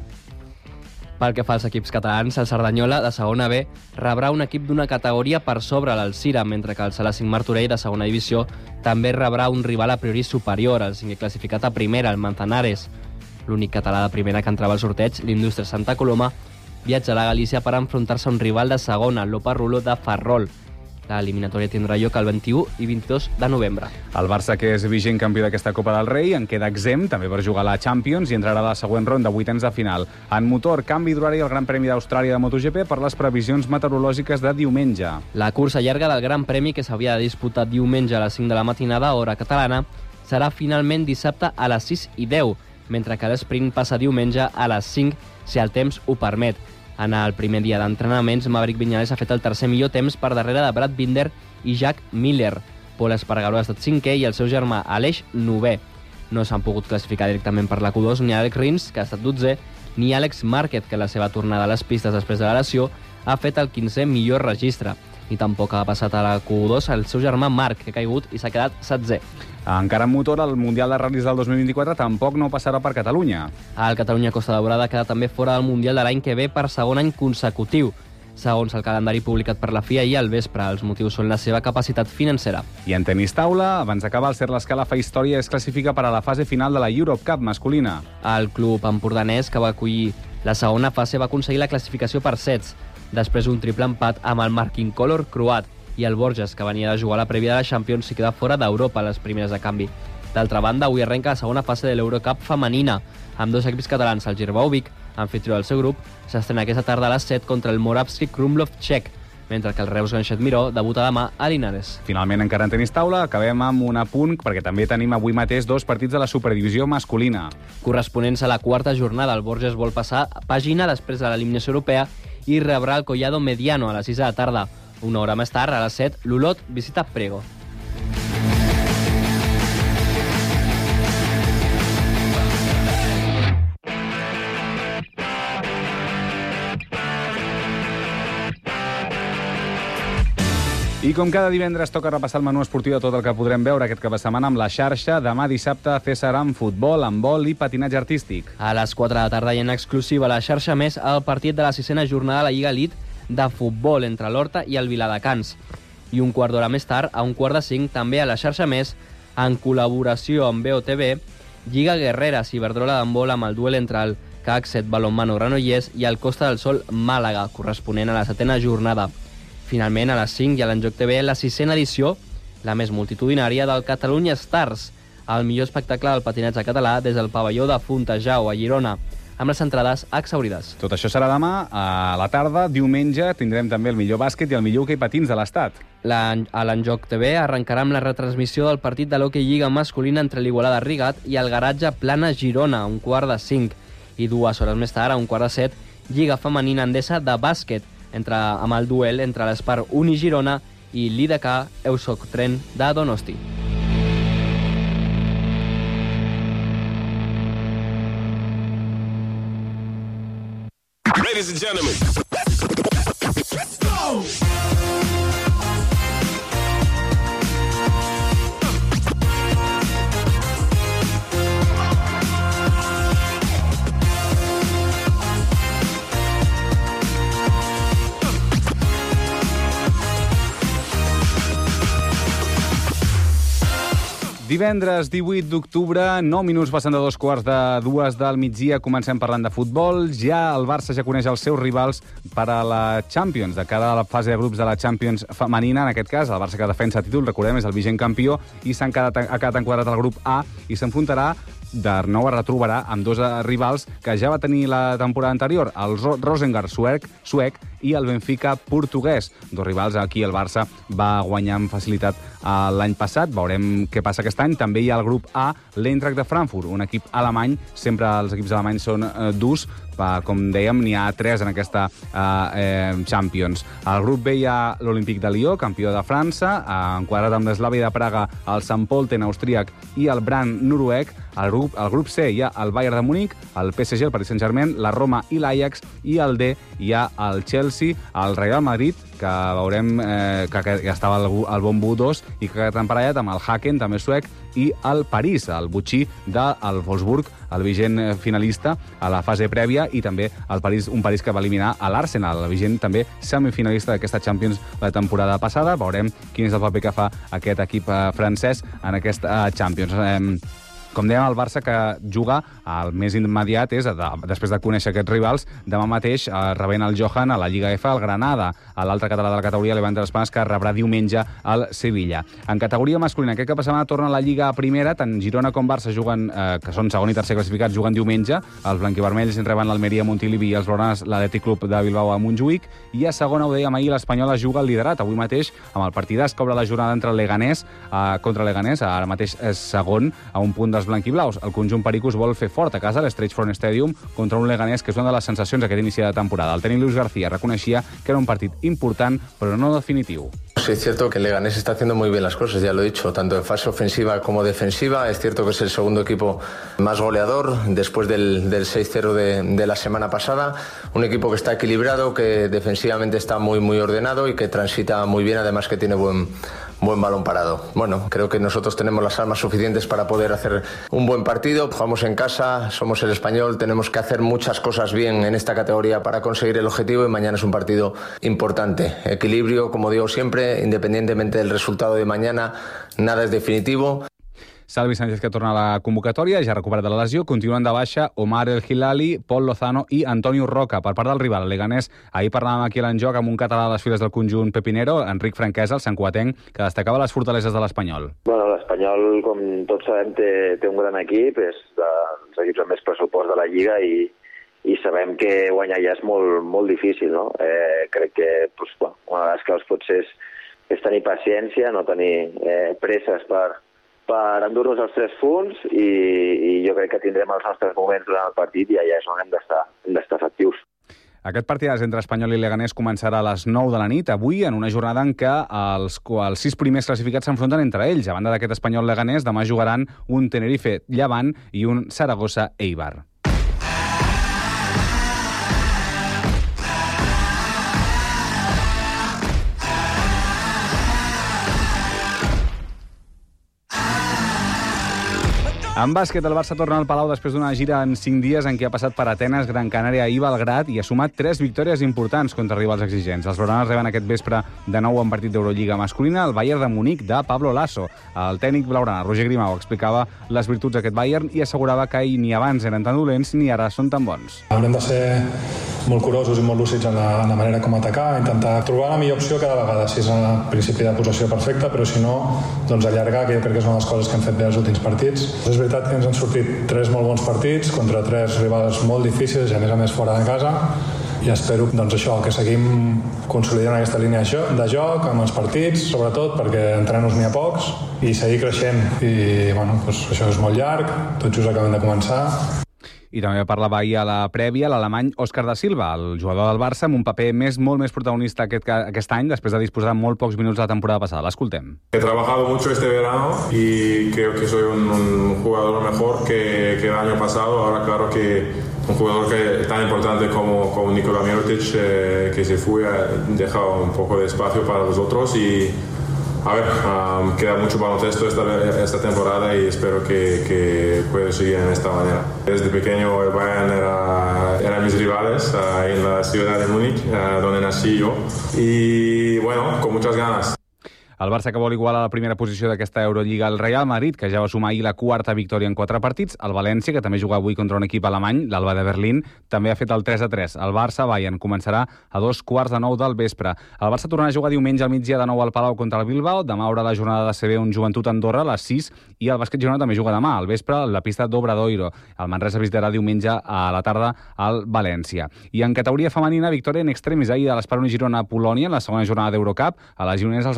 Pel que fa als equips catalans, el Cerdanyola, de segona B, rebrà un equip d'una categoria per sobre l'Alcira, mentre que el Sala 5 Martorell, de segona divisió, també rebrà un rival a priori superior, el cinquè classificat a primera, el Manzanares. L'únic català de primera que entrava al sorteig, l'Indústria Santa Coloma, viatjarà a Galícia per enfrontar-se a un rival de segona, l'Opa Rulo de Ferrol. L'eliminatòria tindrà lloc el 21 i 22 de novembre. El Barça, que és vigent campió d'aquesta Copa del Rei, en queda exempt també per jugar a la Champions i entrarà a la següent ronda, vuitens de final. En motor, canvi d'horari al Gran Premi d'Austràlia de MotoGP per les previsions meteorològiques de diumenge. La cursa llarga del Gran Premi, que s'havia de disputar diumenge a les 5 de la matinada, hora catalana, serà finalment dissabte a les 6 i 10, mentre que l'esprint passa diumenge a les 5, si el temps ho permet. En el primer dia d'entrenaments, Maverick Viñales ha fet el tercer millor temps per darrere de Brad Binder i Jack Miller. Pol Espargaró ha estat cinquè i el seu germà Aleix novè. No s'han pogut classificar directament per la Q2 ni Alex Rins, que ha estat 12è, ni Alex Márquez, que la seva tornada a les pistes després de la lesió ha fet el 15è millor registre. Ni tampoc ha passat a la Q2 el seu germà Marc, que ha caigut i s'ha quedat 7è. Encara en motor, el Mundial de Ral·lis del 2024 tampoc no passarà per Catalunya. El Catalunya Costa Daurada queda també fora del Mundial de l'any que ve per segon any consecutiu, segons el calendari publicat per la FIA i al vespre. Els motius són la seva capacitat financera. I en tenis taula, abans d'acabar, el Cercle Escala fa història i es classifica per a la fase final de la Europe Cup masculina. El club empordanès, que va acollir la segona fase, va aconseguir la classificació per sets, després un triple empat amb el Markin Color croat, i el Borges, que venia de jugar a la prèvia de la Champions, s'hi queda fora d'Europa a les primeres de canvi. D'altra banda, avui arrenca la segona fase de l'Eurocup femenina, amb dos equips catalans. El Girbau Vic, anfitrió del seu grup, s'estrena aquesta tarda a les 7 contra el Moravski Krumlov txec, mentre que el Reus Ganxet Miró debuta demà a Linares. Finalment, encara en tenis taula, acabem amb un apunt, perquè també tenim avui mateix dos partits de la Superdivisió masculina. Corresponents a la quarta jornada, el Borges vol passar pàgina després de l'eliminació europea i rebrà el Collado Mediano a les 6 de la tarda. Una hora més tard, a les 7, l'Olot visita Prego. I com cada divendres toca repassar el menú esportiu de tot el que podrem veure aquest cap de setmana amb la xarxa. Demà dissabte, César, amb futbol, handbol i patinatge artístic. A les 4 de la tarda i en exclusiva a la xarxa més el partit de la 6a jornada de la Lliga Elite de futbol entre l'Horta i el Viladecans. I un quart d'hora més tard, a un quart de 5, també a la xarxa més, en col·laboració amb BOTV, Lliga Guerrera Ciberdrola d'handbol amb el duel entre el CAC 7 Balonmano Granollers i el Costa del Sol Màlaga, corresponent a la 7a jornada. Finalment, a les 5 i a l'Enjoc TV, la 6a edició, la més multitudinària del Catalunya Stars, el millor espectacle del patinatge català des del pavelló de Fontejau, a Girona, amb les entrades exhaurides. Tot això serà demà a la tarda. Diumenge tindrem també el millor bàsquet i el millor hoquei patins de l'Estat. A l'Enjoc TV arrencarà amb la retransmissió del partit de l'hoquei lliga masculina entre l'Igualada Rigat i el Garatge Plana Girona, a un quart de 5. I 2 hores més tard, a un quart de 7, Lliga Femenina Endesa de bàsquet, amb el duel entre l'Espar Uni Girona i l'IDK Eusoctren de Donosti. Ladies and gentlemen, let's go! Divendres 18 d'octubre, 9 minuts passen de 2:45 del migdia, comencem parlant de futbol. Ja el Barça ja coneix els seus rivals per a la Champions, de cara a la fase de grups de la Champions femenina. En aquest cas, el Barça, que defensa títol, recordem, és el vigent campió, i ha quedat enquadrat al grup A i s'enfrontarà de nou, es retrobarà amb dos rivals que ja va tenir la temporada anterior, el Rosengard suec i el Benfica portuguès. Dos rivals aquí el Barça va guanyar amb facilitat l'any passat. Veurem què passa aquest any. També hi ha el grup A, l'Eintracht de Frankfurt, un equip alemany. Sempre els equips alemanys són durs, Com dèiem, n'hi ha 3 en aquesta Champions. Al grup B hi ha l'Olympique de Lió, campió de França, enquadrat amb l'Slavia de Praga, el Sant Pölten austríac i el Brann noruec. Al grup C hi ha el Bayern de Múnich, el PSG, el Paris Saint-Germain, la Roma i l'Ajax, i al D hi ha el Chelsea, el Real Madrid, que veurem que estava al bombo 2 i que ha quedat emparellat amb el Haken, també suec, i el París, el butxí del Wolfsburg, el vigent finalista a la fase prèvia, i també un París que va eliminar l'Arsenal, el vigent també semifinalista d'aquesta Champions la temporada passada. Veurem quin és el paper que fa aquest equip francès en aquesta Champions. Com dèiem, el Barça que juga, el més immediat és, després de conèixer aquests rivals, demà mateix rebent el Johan a la Lliga F, el Granada, a l'altre català de la categoria, Levante de les Palmes, que rebrà diumenge al Sevilla. En categoria masculina, aquest cap de setmana torna a la Lliga primera, tant Girona com Barça juguen, que són segon i tercer classificats, juguen diumenge, els blanquivermells reben l'Almeria, Montilivi i els blaugranes l'Atlètic Club de Bilbao a Montjuïc, i a segona, ho dèiem ahir, l'Espanyol juga el liderat, avui mateix, amb el partidàs que obre la jornada entre el Leganés contra Leganés, ara mateix és segon, a un punt dels blanquiblaus. El conjunt pericos vol fer fort a casa a l'Stretch Front Stadium contra un Leganés que és una de les sensacions d'aquest inici de temporada. El tècnic Luis García reconeixia que era un partit important, però no definitiu. Sí, es cierto que el Leganés está haciendo muy bien las cosas, ya lo he dicho, tanto en fase ofensiva como defensiva. Es cierto que es el segundo equipo más goleador después del 6-0 de la semana pasada. Un equipo que está equilibrado, que defensivamente está muy ordenado y que transita muy bien, además que tiene buen balón parado. Bueno, creo que nosotros tenemos las armas suficientes para poder hacer un buen partido. Jugamos en casa, somos el Español, tenemos que hacer muchas cosas bien en esta categoría para conseguir el objetivo, y mañana es un partido importante. Equilibrio, como digo siempre, independientemente del resultado de mañana, nada es definitivo. Salvi Sánchez, que torna a la convocatòria, ja recuperat de la lesió. Continuen de baixa Omar El Hilali, Pol Lozano i Antonio Roca. Per part del rival, el Leganés, ahir parlàvem aquí a l'enjoc amb un català a les files del conjunt pepinero, Enric Franquesa, el santcuatenc, que destacava les fortaleses de l'Espanyol. Bueno, l'Espanyol, com tots sabem, té un gran equip, és dels equips amb més pressupost de la Lliga, i sabem que guanyar ja és molt difícil, no? Crec que una de les claus potser és tenir paciència, no tenir presses per endur-nos els 3 punts, i jo crec que tindrem els nostres moments durant el partit, i allà és on hem d'estar efectius. Aquest partidàs entre Espanyol i Leganés començarà a les 9 de la nit, avui, en una jornada en què els 6 primers classificats s'enfronten entre ells. A banda d'aquest Espanyol-Leganés, demà jugaran un Tenerife-Llevant i un Saragossa-Eibar. En bàsquet, el Barça torna al Palau després d'una gira en 5 dies en què ha passat per Atenes, Gran Canària i Belgrad, i ha sumat 3 victòries importants contra rivals exigents. Els blaugranes reben aquest vespre de nou en partit d'Eurolliga masculina el Bayern de Munic de Pablo Lasso. El tècnic blaugrana, Roger Grimau, explicava les virtuts d'aquest Bayern i assegurava que ni abans eren tan dolents ni ara són tan bons. Haurem de ser molt curosos i molt lúcids en la manera com atacar, intentar trobar la millor opció cada vegada, si és el principi de possessió perfecta, però si no, doncs allargar, que jo crec que és una de les coses que hem fet bé els últims partits. És veritat que ens han sortit 3 molt bons partits contra 3 rivals molt difícils, i a més fora de casa, i espero això, que seguim consolidant aquesta línia de joc amb els partits, sobretot perquè entrenos n'hi ha pocs, i seguir creixent. I això és molt llarg, tot just acabem de començar. I també parlava ahir a la prèvia l'alemany Òscar da Silva, el jugador del Barça, amb un paper molt més protagonista aquest any, després de disposar de molt pocs minuts la temporada passada. L'escoltem. He trabajado mucho este verano y creo que soy un jugador mejor que el año pasado. Ahora claro que un jugador tan importante como Nikola Mirotic, que se fue, ha dejado un poco de espacio para los otros, y a ver, queda mucho baloncesto esta temporada, y espero que pueda seguir en esta manera. Desde pequeño el Bayern eran mis rivales en la ciudad de Múnich, donde nací yo, y bueno, con muchas ganas. El Barça, que vol igualar la primera posició d'aquesta Eurolliga, el Real Madrid, que ja va sumar ahir la 4ª victòria en 4 partits, el València, que també juga avui contra un equip alemany, l'Alba de Berlín, també ha fet el 3-3. El Barça-Bayern començarà a 2:15 del vespre. El Barça tornarà a jugar diumenge al migdia de nou al Palau contra el Bilbao. Demà haurà la jornada de CB, un Joventut Andorra a les 6, i el Bàsquet Girona també juga demà, al vespre, a la pista d'Obradoiro. El Manresa visitarà diumenge a la tarda al València. I en categoria femenina, victòria en extremis ahir de l'Esperoni Girona a Polònia en la segona jornada d'Eurocup. A les gironeses els va costar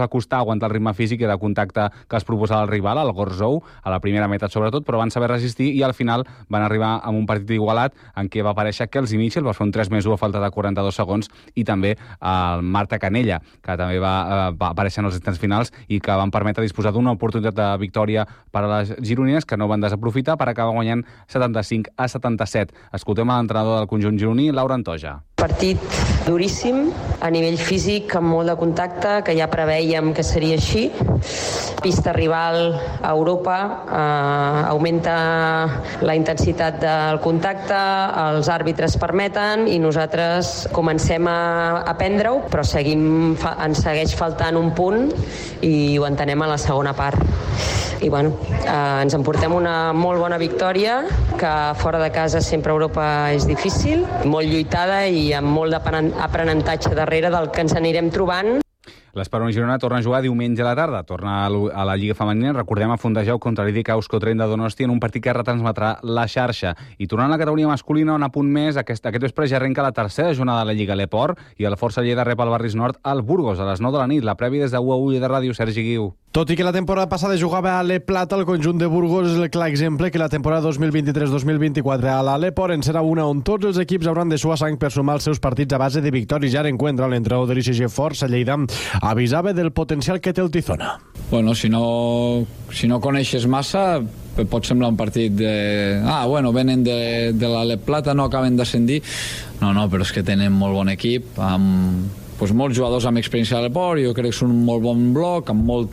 d'aguantar el ritme físic i de contacte que els proposava el rival, el Gorzou, a la primera meitat sobretot, però van saber resistir i al final van arribar amb un partit igualat en què va aparèixer Kelsey Mitchell, va fer un 3+1 a falta de 42 segons, i també el Marta Canella, que també va aparèixer en els instants finals i que van permetre disposar d'una oportunitat de victòria per a les gironines que no van desaprofitar per acabar guanyant 75-77. Escoltem a l'entrenador del conjunt gironí, Laura Antoja. Partit duríssim, a nivell físic, amb molt de contacte, que ja preveiem que seria així. Pista rival a Europa, augmenta la intensitat del contacte, els àrbitres permeten i nosaltres comencem a aprendre-ho, però ens segueix faltant un punt i ho entenem a la segona part. I bueno, ens emportem una molt bona victòria, que fora de casa sempre a Europa és difícil, molt lluitada i amb molt d'aprenentatge darrere del que ens anirem trobant. L'Esperona Girona torna a jugar diumenge a la tarda. Torna a la Lliga Femenina. Recordem a Fontejau contra l'IDK Euskotren de Donosti en un partit que retransmetrà la xarxa. I tornant a la categoria masculina, un apunt més, aquest vespre ja arrenca la tercera jornada de la Lliga L'Eport i el Força Lleida rep al Barris Nord al Burgos a les 9 de la nit. La prèvia des de UAU de Ràdio, Sergi Guiu. Tot i que la temporada passada jugava a l'E Plata, el conjunt de Burgos és el clar exemple que la temporada 2023-2024 a l'Eport en serà una on tots els equips hauran de suar sang per sumar els seus partits a base de victòries. Ja encuentra l'entrenador de l'ICG Força Lleida avisava del potencial que té el Tizona. Bueno, si no coneixes massa, pot semblar un partit de... venen de l'E Plata, no acaben d'ascendir. No, però és que tenen molt bon equip, amb molts jugadors amb experiència a l'Eport, jo crec que són un molt bon bloc, amb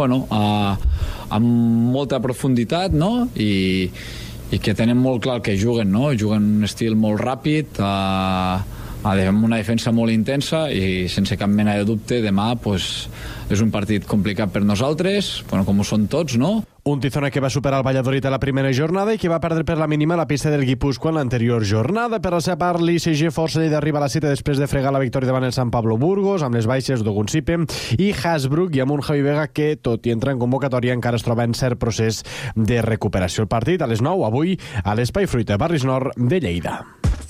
molta profunditat, no? I que tenen molt clar el que juguen, no? Juguen un estil molt ràpid, amb una defensa molt intensa i sense cap mena de dubte demà és un partit complicat per nosaltres, com ho són tots, no? Un Tizona que va superar el Valladolid a la primera jornada i que va perdre per la mínima la pista del Guipúscoa en l'anterior jornada. Per la seva part, l'ICG Força Lleida arriba a la cita després de fregar la victòria davant el Sant Pablo Burgos, amb les baixes d'Ogunsipe i Hasbrook, i amb un Javi Vega que, tot i entrar en convocatòria, encara es troba en cert procés de recuperació. El partit a les 9, avui, a l'Espai Fruita Barris Nord de Lleida.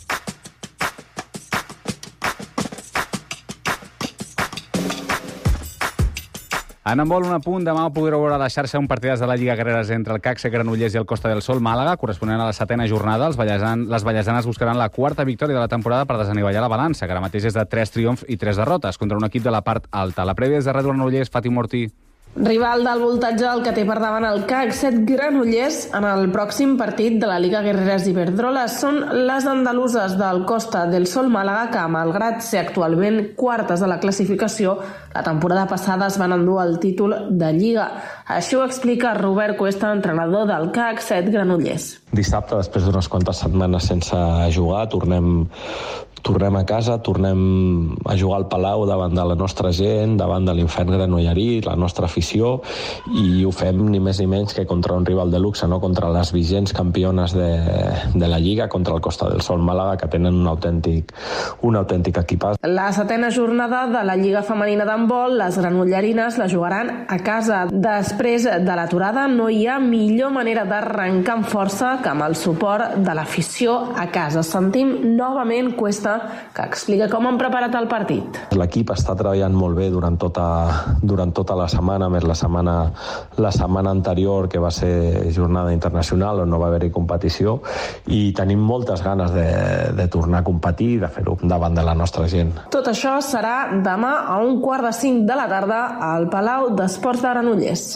En handbol, un apunt. Demà podreu veure a la xarxa un partidàs de la Lliga Guerreres entre el CAC Granollers i el Costa del Sol Màlaga, corresponent a la 7ª jornada. Les vallesanes buscaran la 4ª victòria de la temporada per desanivellar la balança, que ara mateix és de 3 triomfs i 3 derrotes, contra un equip de la part alta. La prèvia és de Ràdio Granollers, Fàtim Ortí. Rival del voltatge del que té per davant el CAC 7 Granollers en el pròxim partit de la Liga Guerreres Iberdrola són les andaluses del Costa del Sol Màlaga, que malgrat ser actualment quartes de la classificació, la temporada passada es van endur el títol de Lliga. Això ho explica Robert Cuesta, entrenador del CAC 7 Granollers. Dissabte, després d'unes quantes setmanes sense jugar, tornem a casa, tornem a jugar al Palau davant de la nostra gent, davant de l'infern granollerí, la nostra afició, i ho fem ni més ni menys que contra un rival de luxe, no? Contra les vigents campiones de la Lliga, contra el Costa del Sol Màlaga, que tenen un autèntic equipàs. La 7ª jornada de la Lliga Femenina d'handbol, les granollerines la jugaran a casa. Després de l'aturada no hi ha millor manera d'arrencar amb força que amb el suport de l'afició a casa. Sentim novament Cuesta, que explica com han preparat el partit. L'equip està treballant molt bé durant tota la setmana, més la setmana anterior, que va ser jornada internacional, on no va haver-hi competició, i tenim moltes ganes de tornar a competir i de fer-ho davant de la nostra gent. Tot això serà demà a 4:45 de la tarda al Palau d'Esports de Granollers.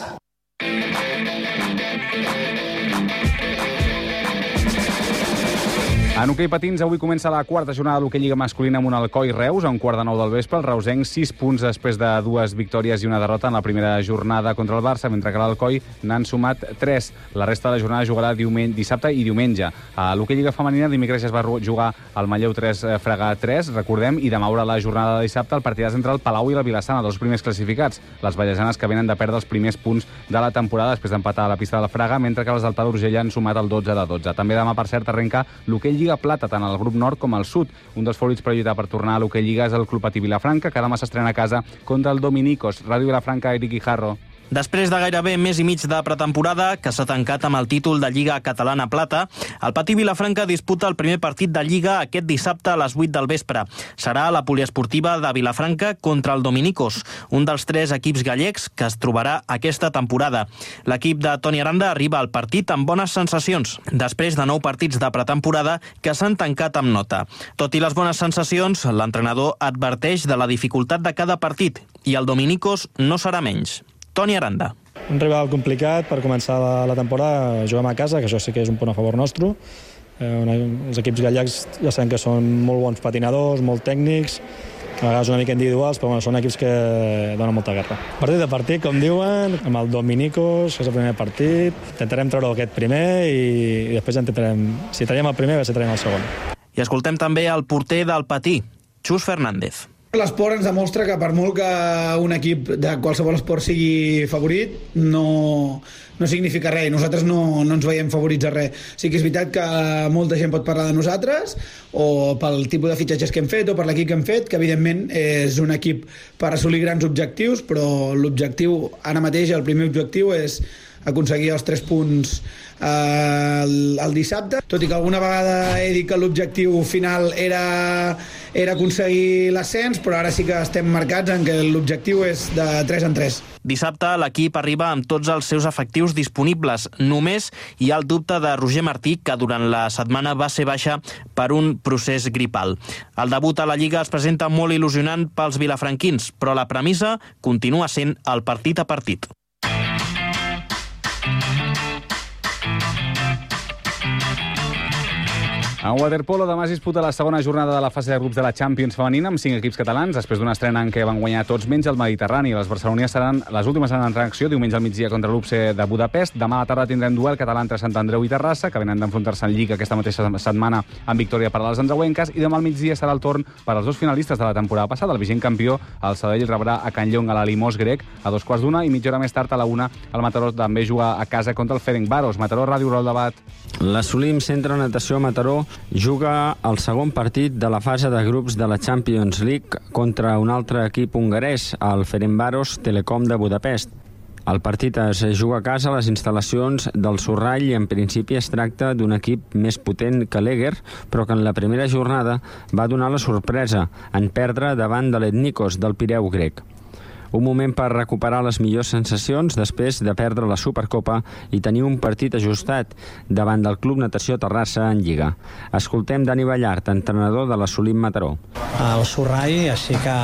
En hoquei patins, avui comença la 4ª jornada de l'hoquei Lliga masculina amb un Alcoi Reus a 9:15 del vespre. El reusenc 6 punts després de 2 victòries i una derrota en la primera jornada contra el Barça, mentre que l'Alcoi n'han sumat 3. La resta de la jornada jugarà dissabte i diumenge. A l'hoquei Lliga femenina, dimecres es va jugar el Manlleu 3 Fraga 3, recordem, i demà haurà la jornada de dissabte el partidàs entre el Palau i la Vilassana, dels primers classificats. Les vallesanes que venen de perdre els primers punts de la temporada després d'empatar a la pista de la Fraga, mentre que les del Pla d'Urgell han sumat el 12-12. També demà, per cert, arrenca l'hoquei Lliga Plata, tant al grup nord com al sud. Un dels favorits per lluitar per tornar a l'hoquei Lliga és el Club Patí Vilafranca, que demà s'estrena a casa contra el Dominicos. Ràdio Vilafranca, Eric Guijarro. Després de gairebé mes i mig de pretemporada, que s'ha tancat amb el títol de Lliga Catalana Plata, el Patí Vilafranca disputa el primer partit de Lliga aquest dissabte a les 8 del vespre. Serà a la poliesportiva de Vilafranca contra el Dominicos, un dels 3 equips gallecs que es trobarà aquesta temporada. L'equip de Toni Aranda arriba al partit amb bones sensacions, després de 9 partits de pretemporada que s'han tancat amb nota. Tot i les bones sensacions, l'entrenador adverteix de la dificultat de cada partit i el Dominicos no serà menys. Toni Aranda. Un rival complicat per començar la temporada. Juguem a casa, que això sí que és un punt a favor nostre. Els equips gallecs ja sabem que són molt bons patinadors, molt tècnics, a vegades una mica individuals, però són equips que donen molta guerra. Partit de partit, com diuen, amb el Dominicos, que és el primer partit. Intentarem treure aquest primer i després ja intentarem, si traiem el primer, ja traiem el segon. I escoltem també el porter del Patí, Xus Fernández. L'esport ens demostra que per molt que un equip de qualsevol esport sigui favorit, no significa res. Nosaltres no ens veiem favorits a res. Sí que és veritat que molta gent pot parlar de nosaltres, o pel tipus de fitxatges que hem fet, o per l'equip que hem fet, que evidentment és un equip per assolir grans objectius, però l'objectiu, ara mateix, el primer objectiu és aconseguir els 3 punts el dissabte. Tot i que alguna vegada he dit que l'objectiu final era aconseguir l'ascens, però ara sí que estem marcats en que l'objectiu és de 3 en 3. Dissabte l'equip arriba amb tots els seus efectius disponibles. Només hi ha el dubte de Roger Martí, que durant la setmana va ser baixa per un procés gripal. El debut a la Lliga es presenta molt il·lusionant pels vilafranquins, però la premissa continua sent el partit a partit. En waterpolo demà es disputa la segona jornada de la fase de grups de la Champions femenina amb 5 equips catalans, després d'una estrena en què van guanyar tots menys el Mediterrani. Les barcelonines seran les últimes en reacció diumenge al migdia contra l'UPC de Budapest. Demà a la tarda tindrem duel català entre Sant Andreu i Terrassa, que venen d'enfrontar-se en Lliga aquesta mateixa setmana amb victòria per a les andreuenques, i demà al migdia serà el torn per als 2 finalistes de la temporada passada. El vigent campió, el Sabadell, rebrà a Can Llong a la Limós grec a 2:15 i mitja hora més tard a la 1 el Mataró també juga a casa contra el Ferencváros. Mataró, Ràdio Rol Debat. L'Assolim Centre Natació Mataró juga el segon partit de la fase de grups de la Champions League contra un altre equip hongarès, el Ferencváros Telecom de Budapest. El partit es juga a casa a les instal·lacions del Sorrall i en principi es tracta d'un equip més potent que l'Eger, però que en la primera jornada va donar la sorpresa en perdre davant de l'Etnikos del Pireu grec. Un moment per recuperar les millors sensacions després de perdre la Supercopa i tenir un partit ajustat davant del Club Natació Terrassa en Lliga. Escoltem Dani Ballart, entrenador de l'Assolim Mataró. El Sorrall, així que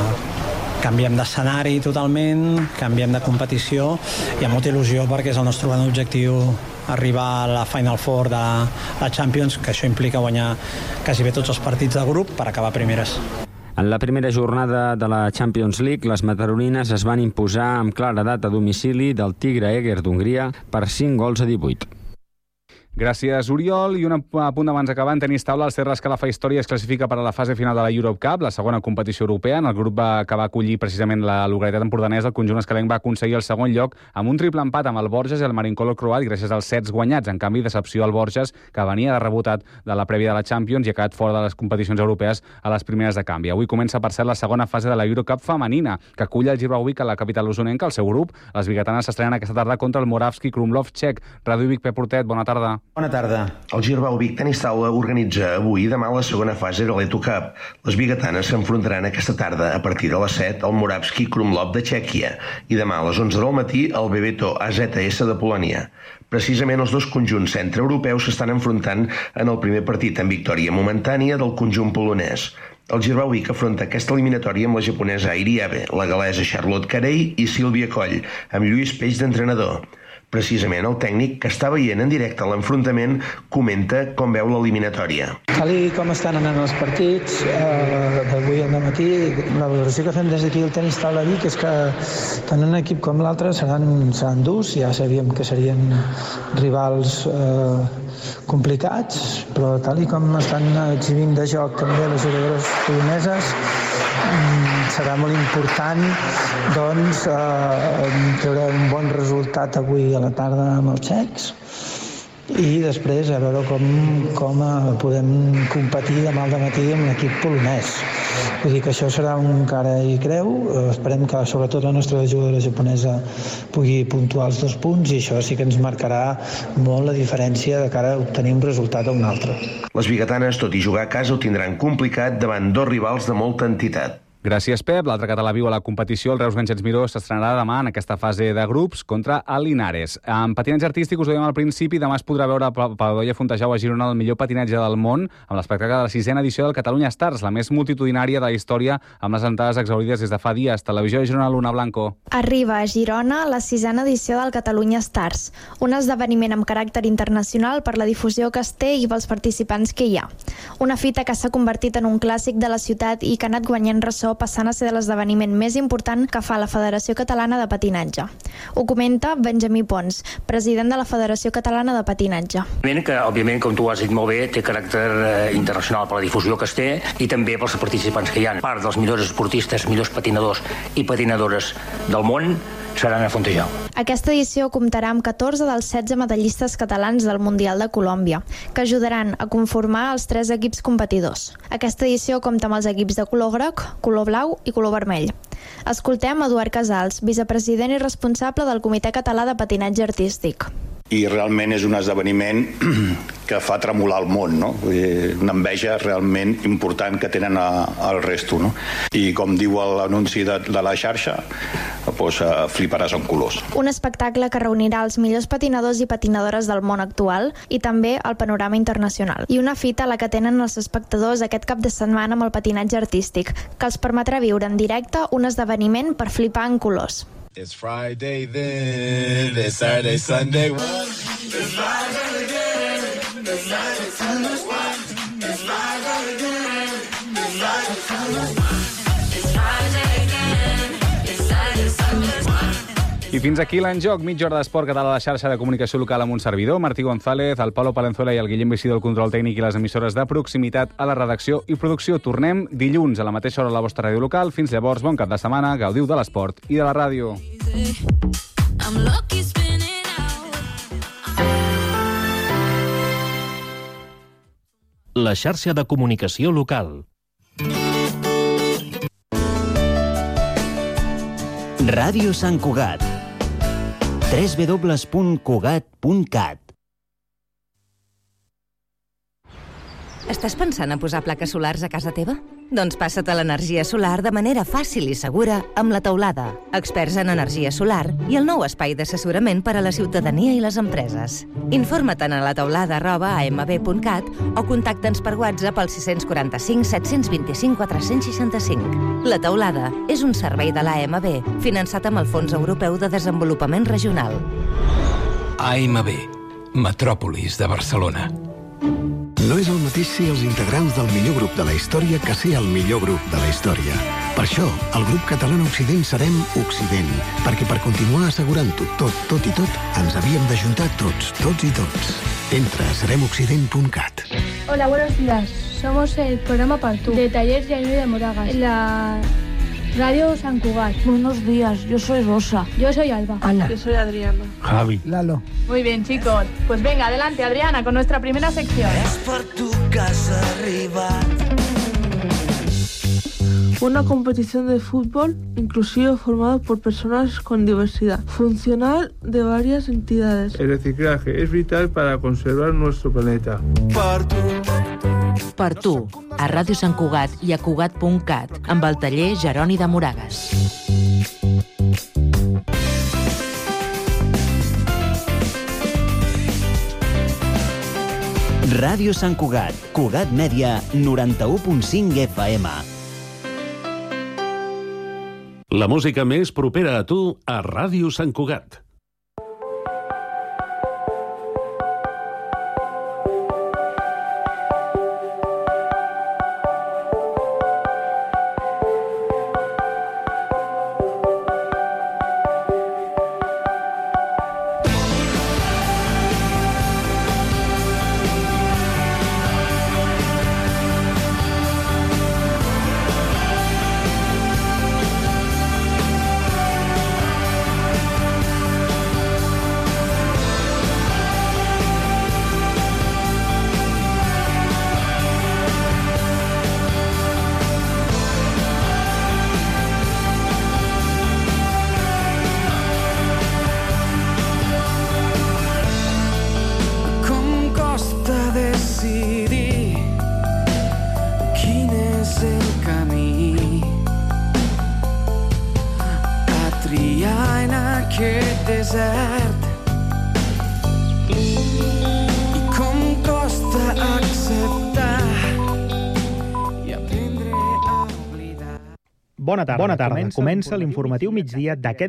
canviem d'escenari totalment, canviem de competició i amb molta il·lusió perquè és el nostre gran objectiu arribar a la Final Four de la Champions, que això implica guanyar quasi bé tots els partits de grup per acabar primeres. En la primera jornada de la Champions League, les mataronines es van imposar amb claredat a domicili del Tigre Eger d'Hongria per 5-18. Gràcies, Oriol. I un apunt abans d'acabar, en tenis taula, el Serres Calafà Història es classifica per a la fase final de la Europe Cup, la segona competició europea. En el grup que va acollir precisament la localitat empordanesa, el conjunt escalenc va aconseguir el segon lloc amb un triple empat amb el Borges i el Marincolo croat gràcies als sets guanyats. En canvi, decepció al Borges, que venia de rebotat de la prèvia de la Champions i ha quedat fora de les competicions europees a les primeres de canvi. Avui comença, per cert, la segona fase de la Europe Cup femenina, que acull el Gibraltar a la capital usonenca, el seu grup. Les biguetanes s'estrenen aquesta tarda contra el Moravski Krumlov txec. Ràdio Vic, Pep Portet, bona tarda. Bona tarda. El Girbau Vic Tenis Taula organitza avui i demà la segona fase de l'Eto Cup. Les biguetanes s'enfrontaran aquesta tarda a partir de les 7 al Moravski Krumlov de Txèquia i demà a les 11 del matí al Bebeto AZS de Polònia. Precisament els dos conjunts centreeuropeus s'estan enfrontant en el primer partit en victòria momentània del conjunt polonès. El Girbau Vic afronta aquesta eliminatòria amb la japonesa Airi Abe, la galesa Charlotte Carey i Sílvia Coll, amb Lluís Peix d'entrenador. Precisament el tècnic, que està veient en directe l'enfrontament, comenta com veu l'eliminatòria. Tal com estan anant els partits d'avui al matí, la valoració que fem des d'aquí del Tenis Taula Vic és que tant un equip com l'altre seran durs, ja sabíem que serien rivals complicats, però tal com estan exhibint de joc també les jugadores poloneses, serà molt important doncs, treure un bon resultat avui a la tarda amb els txecs i després a veure com podem competir demà al matí amb l'equip polonès. Vull dir que això serà un cara i creu. Esperem que sobretot la nostra jugadora japonesa pugui puntuar els 2 punts, i això sí que ens marcarà molt la diferència de cara a obtenir un resultat o un altre. Les biguetanes, tot i jugar a casa, ho tindran complicat davant 2 rivals de molta entitat. Gràcies, Pep. L'altre català viu a la competició, el Reus Ganxets Miró, s'estrenarà demà en aquesta fase de grups contra el Linares. En patinatge artístic, us ho dèiem al principi, demà es podrà veure Padoia Fontejau a Girona el millor patinatge del món amb l'espectacle de la 6a edició del Catalunya Stars, la més multitudinària de la història, amb les entrades exhaurides des de fa dies. Televisió de Girona, Luna Blanco. Arriba a Girona la 6a edició del Catalunya Stars, un esdeveniment amb caràcter internacional per la difusió que es té i pels participants que hi ha. Una fita que s'ha convertit en un clàssic de la ciutat i que ha anat guanyant ressò, passant a ser de l'esdeveniment més important que fa la Federació Catalana de Patinatge. Ho comenta Benjamí Pons, president de la Federació Catalana de Patinatge. Òbviament, com tu has dit molt bé, té caràcter internacional per la difusió que es té i també pels participants que hi ha. Part dels millors esportistes, millors patinadors i patinadores del món seran a Fontejau. Aquesta edició comptarà amb 14 dels 16 medallistes catalans del Mundial de Colòmbia, que ajudaran a conformar els 3 equips competidors. Aquesta edició compta amb els equips de color groc, color blau i color vermell. Escoltem Eduard Casals, vicepresident i responsable del Comitè Català de Patinatge Artístic. I realment és un esdeveniment que fa tremolar el món, no? Una enveja realment important que tenen al resto, no? I com diu l'anunci de la xarxa, doncs fliparàs en colors. Un espectacle que reunirà els millors patinadors i patinadores del món actual i també el panorama internacional. I una fita a la que tenen els espectadors aquest cap de setmana amb el patinatge artístic, que els permetrà viure en directe un esdeveniment per flipar en colors. It's Friday then, it's Saturday, Sunday. It's Friday again, it's Saturday, Sunday. It's Friday again, it's Saturday, Sunday. It's Friday again, it's Saturday, Sunday. I fins aquí l'enjoc, mitja hora d'esport català a la xarxa de comunicació local amb un servidor, Martí González, el Pablo Palenzuela i el Guillem Vicí del control tècnic i les emissores de proximitat a la redacció i producció. Tornem dilluns a la mateixa hora a la vostra ràdio local. Fins llavors, bon cap de setmana, gaudiu de l'esport i de la ràdio. La xarxa de comunicació local. Ràdio Sant Cugat. www.cugat.cat. Estàs pensant a posar plaques solars a casa teva? Doncs passa't a l'energia solar de manera fàcil i segura amb La Teulada, experts en energia solar i el nou espai d'assessorament per a la ciutadania i les empreses. Informa't a lataulada@amb.cat o contacta'ns per WhatsApp al 645 725 465. La Teulada és un servei de l'AMB finançat amb el Fons Europeu de Desenvolupament Regional. AMB, Metròpolis de Barcelona. No és el mateix ser els integrants del millor grup de la història que ser el millor grup de la història. Per això, el grup català Occident serem Occident, perquè per continuar assegurant-ho tot i tot, ens havíem d'ajuntar tots i tots. Entra a seremoccident.cat. Hola, buenos días. Somos el programa Partú, de Talleres de Año de Moragas, en la Radio San Cugat. Buenos días, yo soy Rosa. Yo soy Alba. Ana. Yo soy Adriana. Javi. Lalo. Muy bien, chicos. Pues venga, adelante, Adriana, con nuestra primera sección. Per tu casa arribat. Una competición de fútbol inclusivo formada por personas con diversidad funcional de varias entidades. El reciclaje es vital para conservar nuestro planeta. Per tu, a Ràdio Sant Cugat i a Cugat.cat, amb el taller Jeroni de Moragas. Ràdio Sant Cugat, Cugat Mèdia, 91.5 FM. La música més propera a tu a Ràdio Sant Cugat. allà en aquest desert. I com costa acceptar i aprendre a oblidar. Bona tarda. Comença l'informatiu migdia d'aquest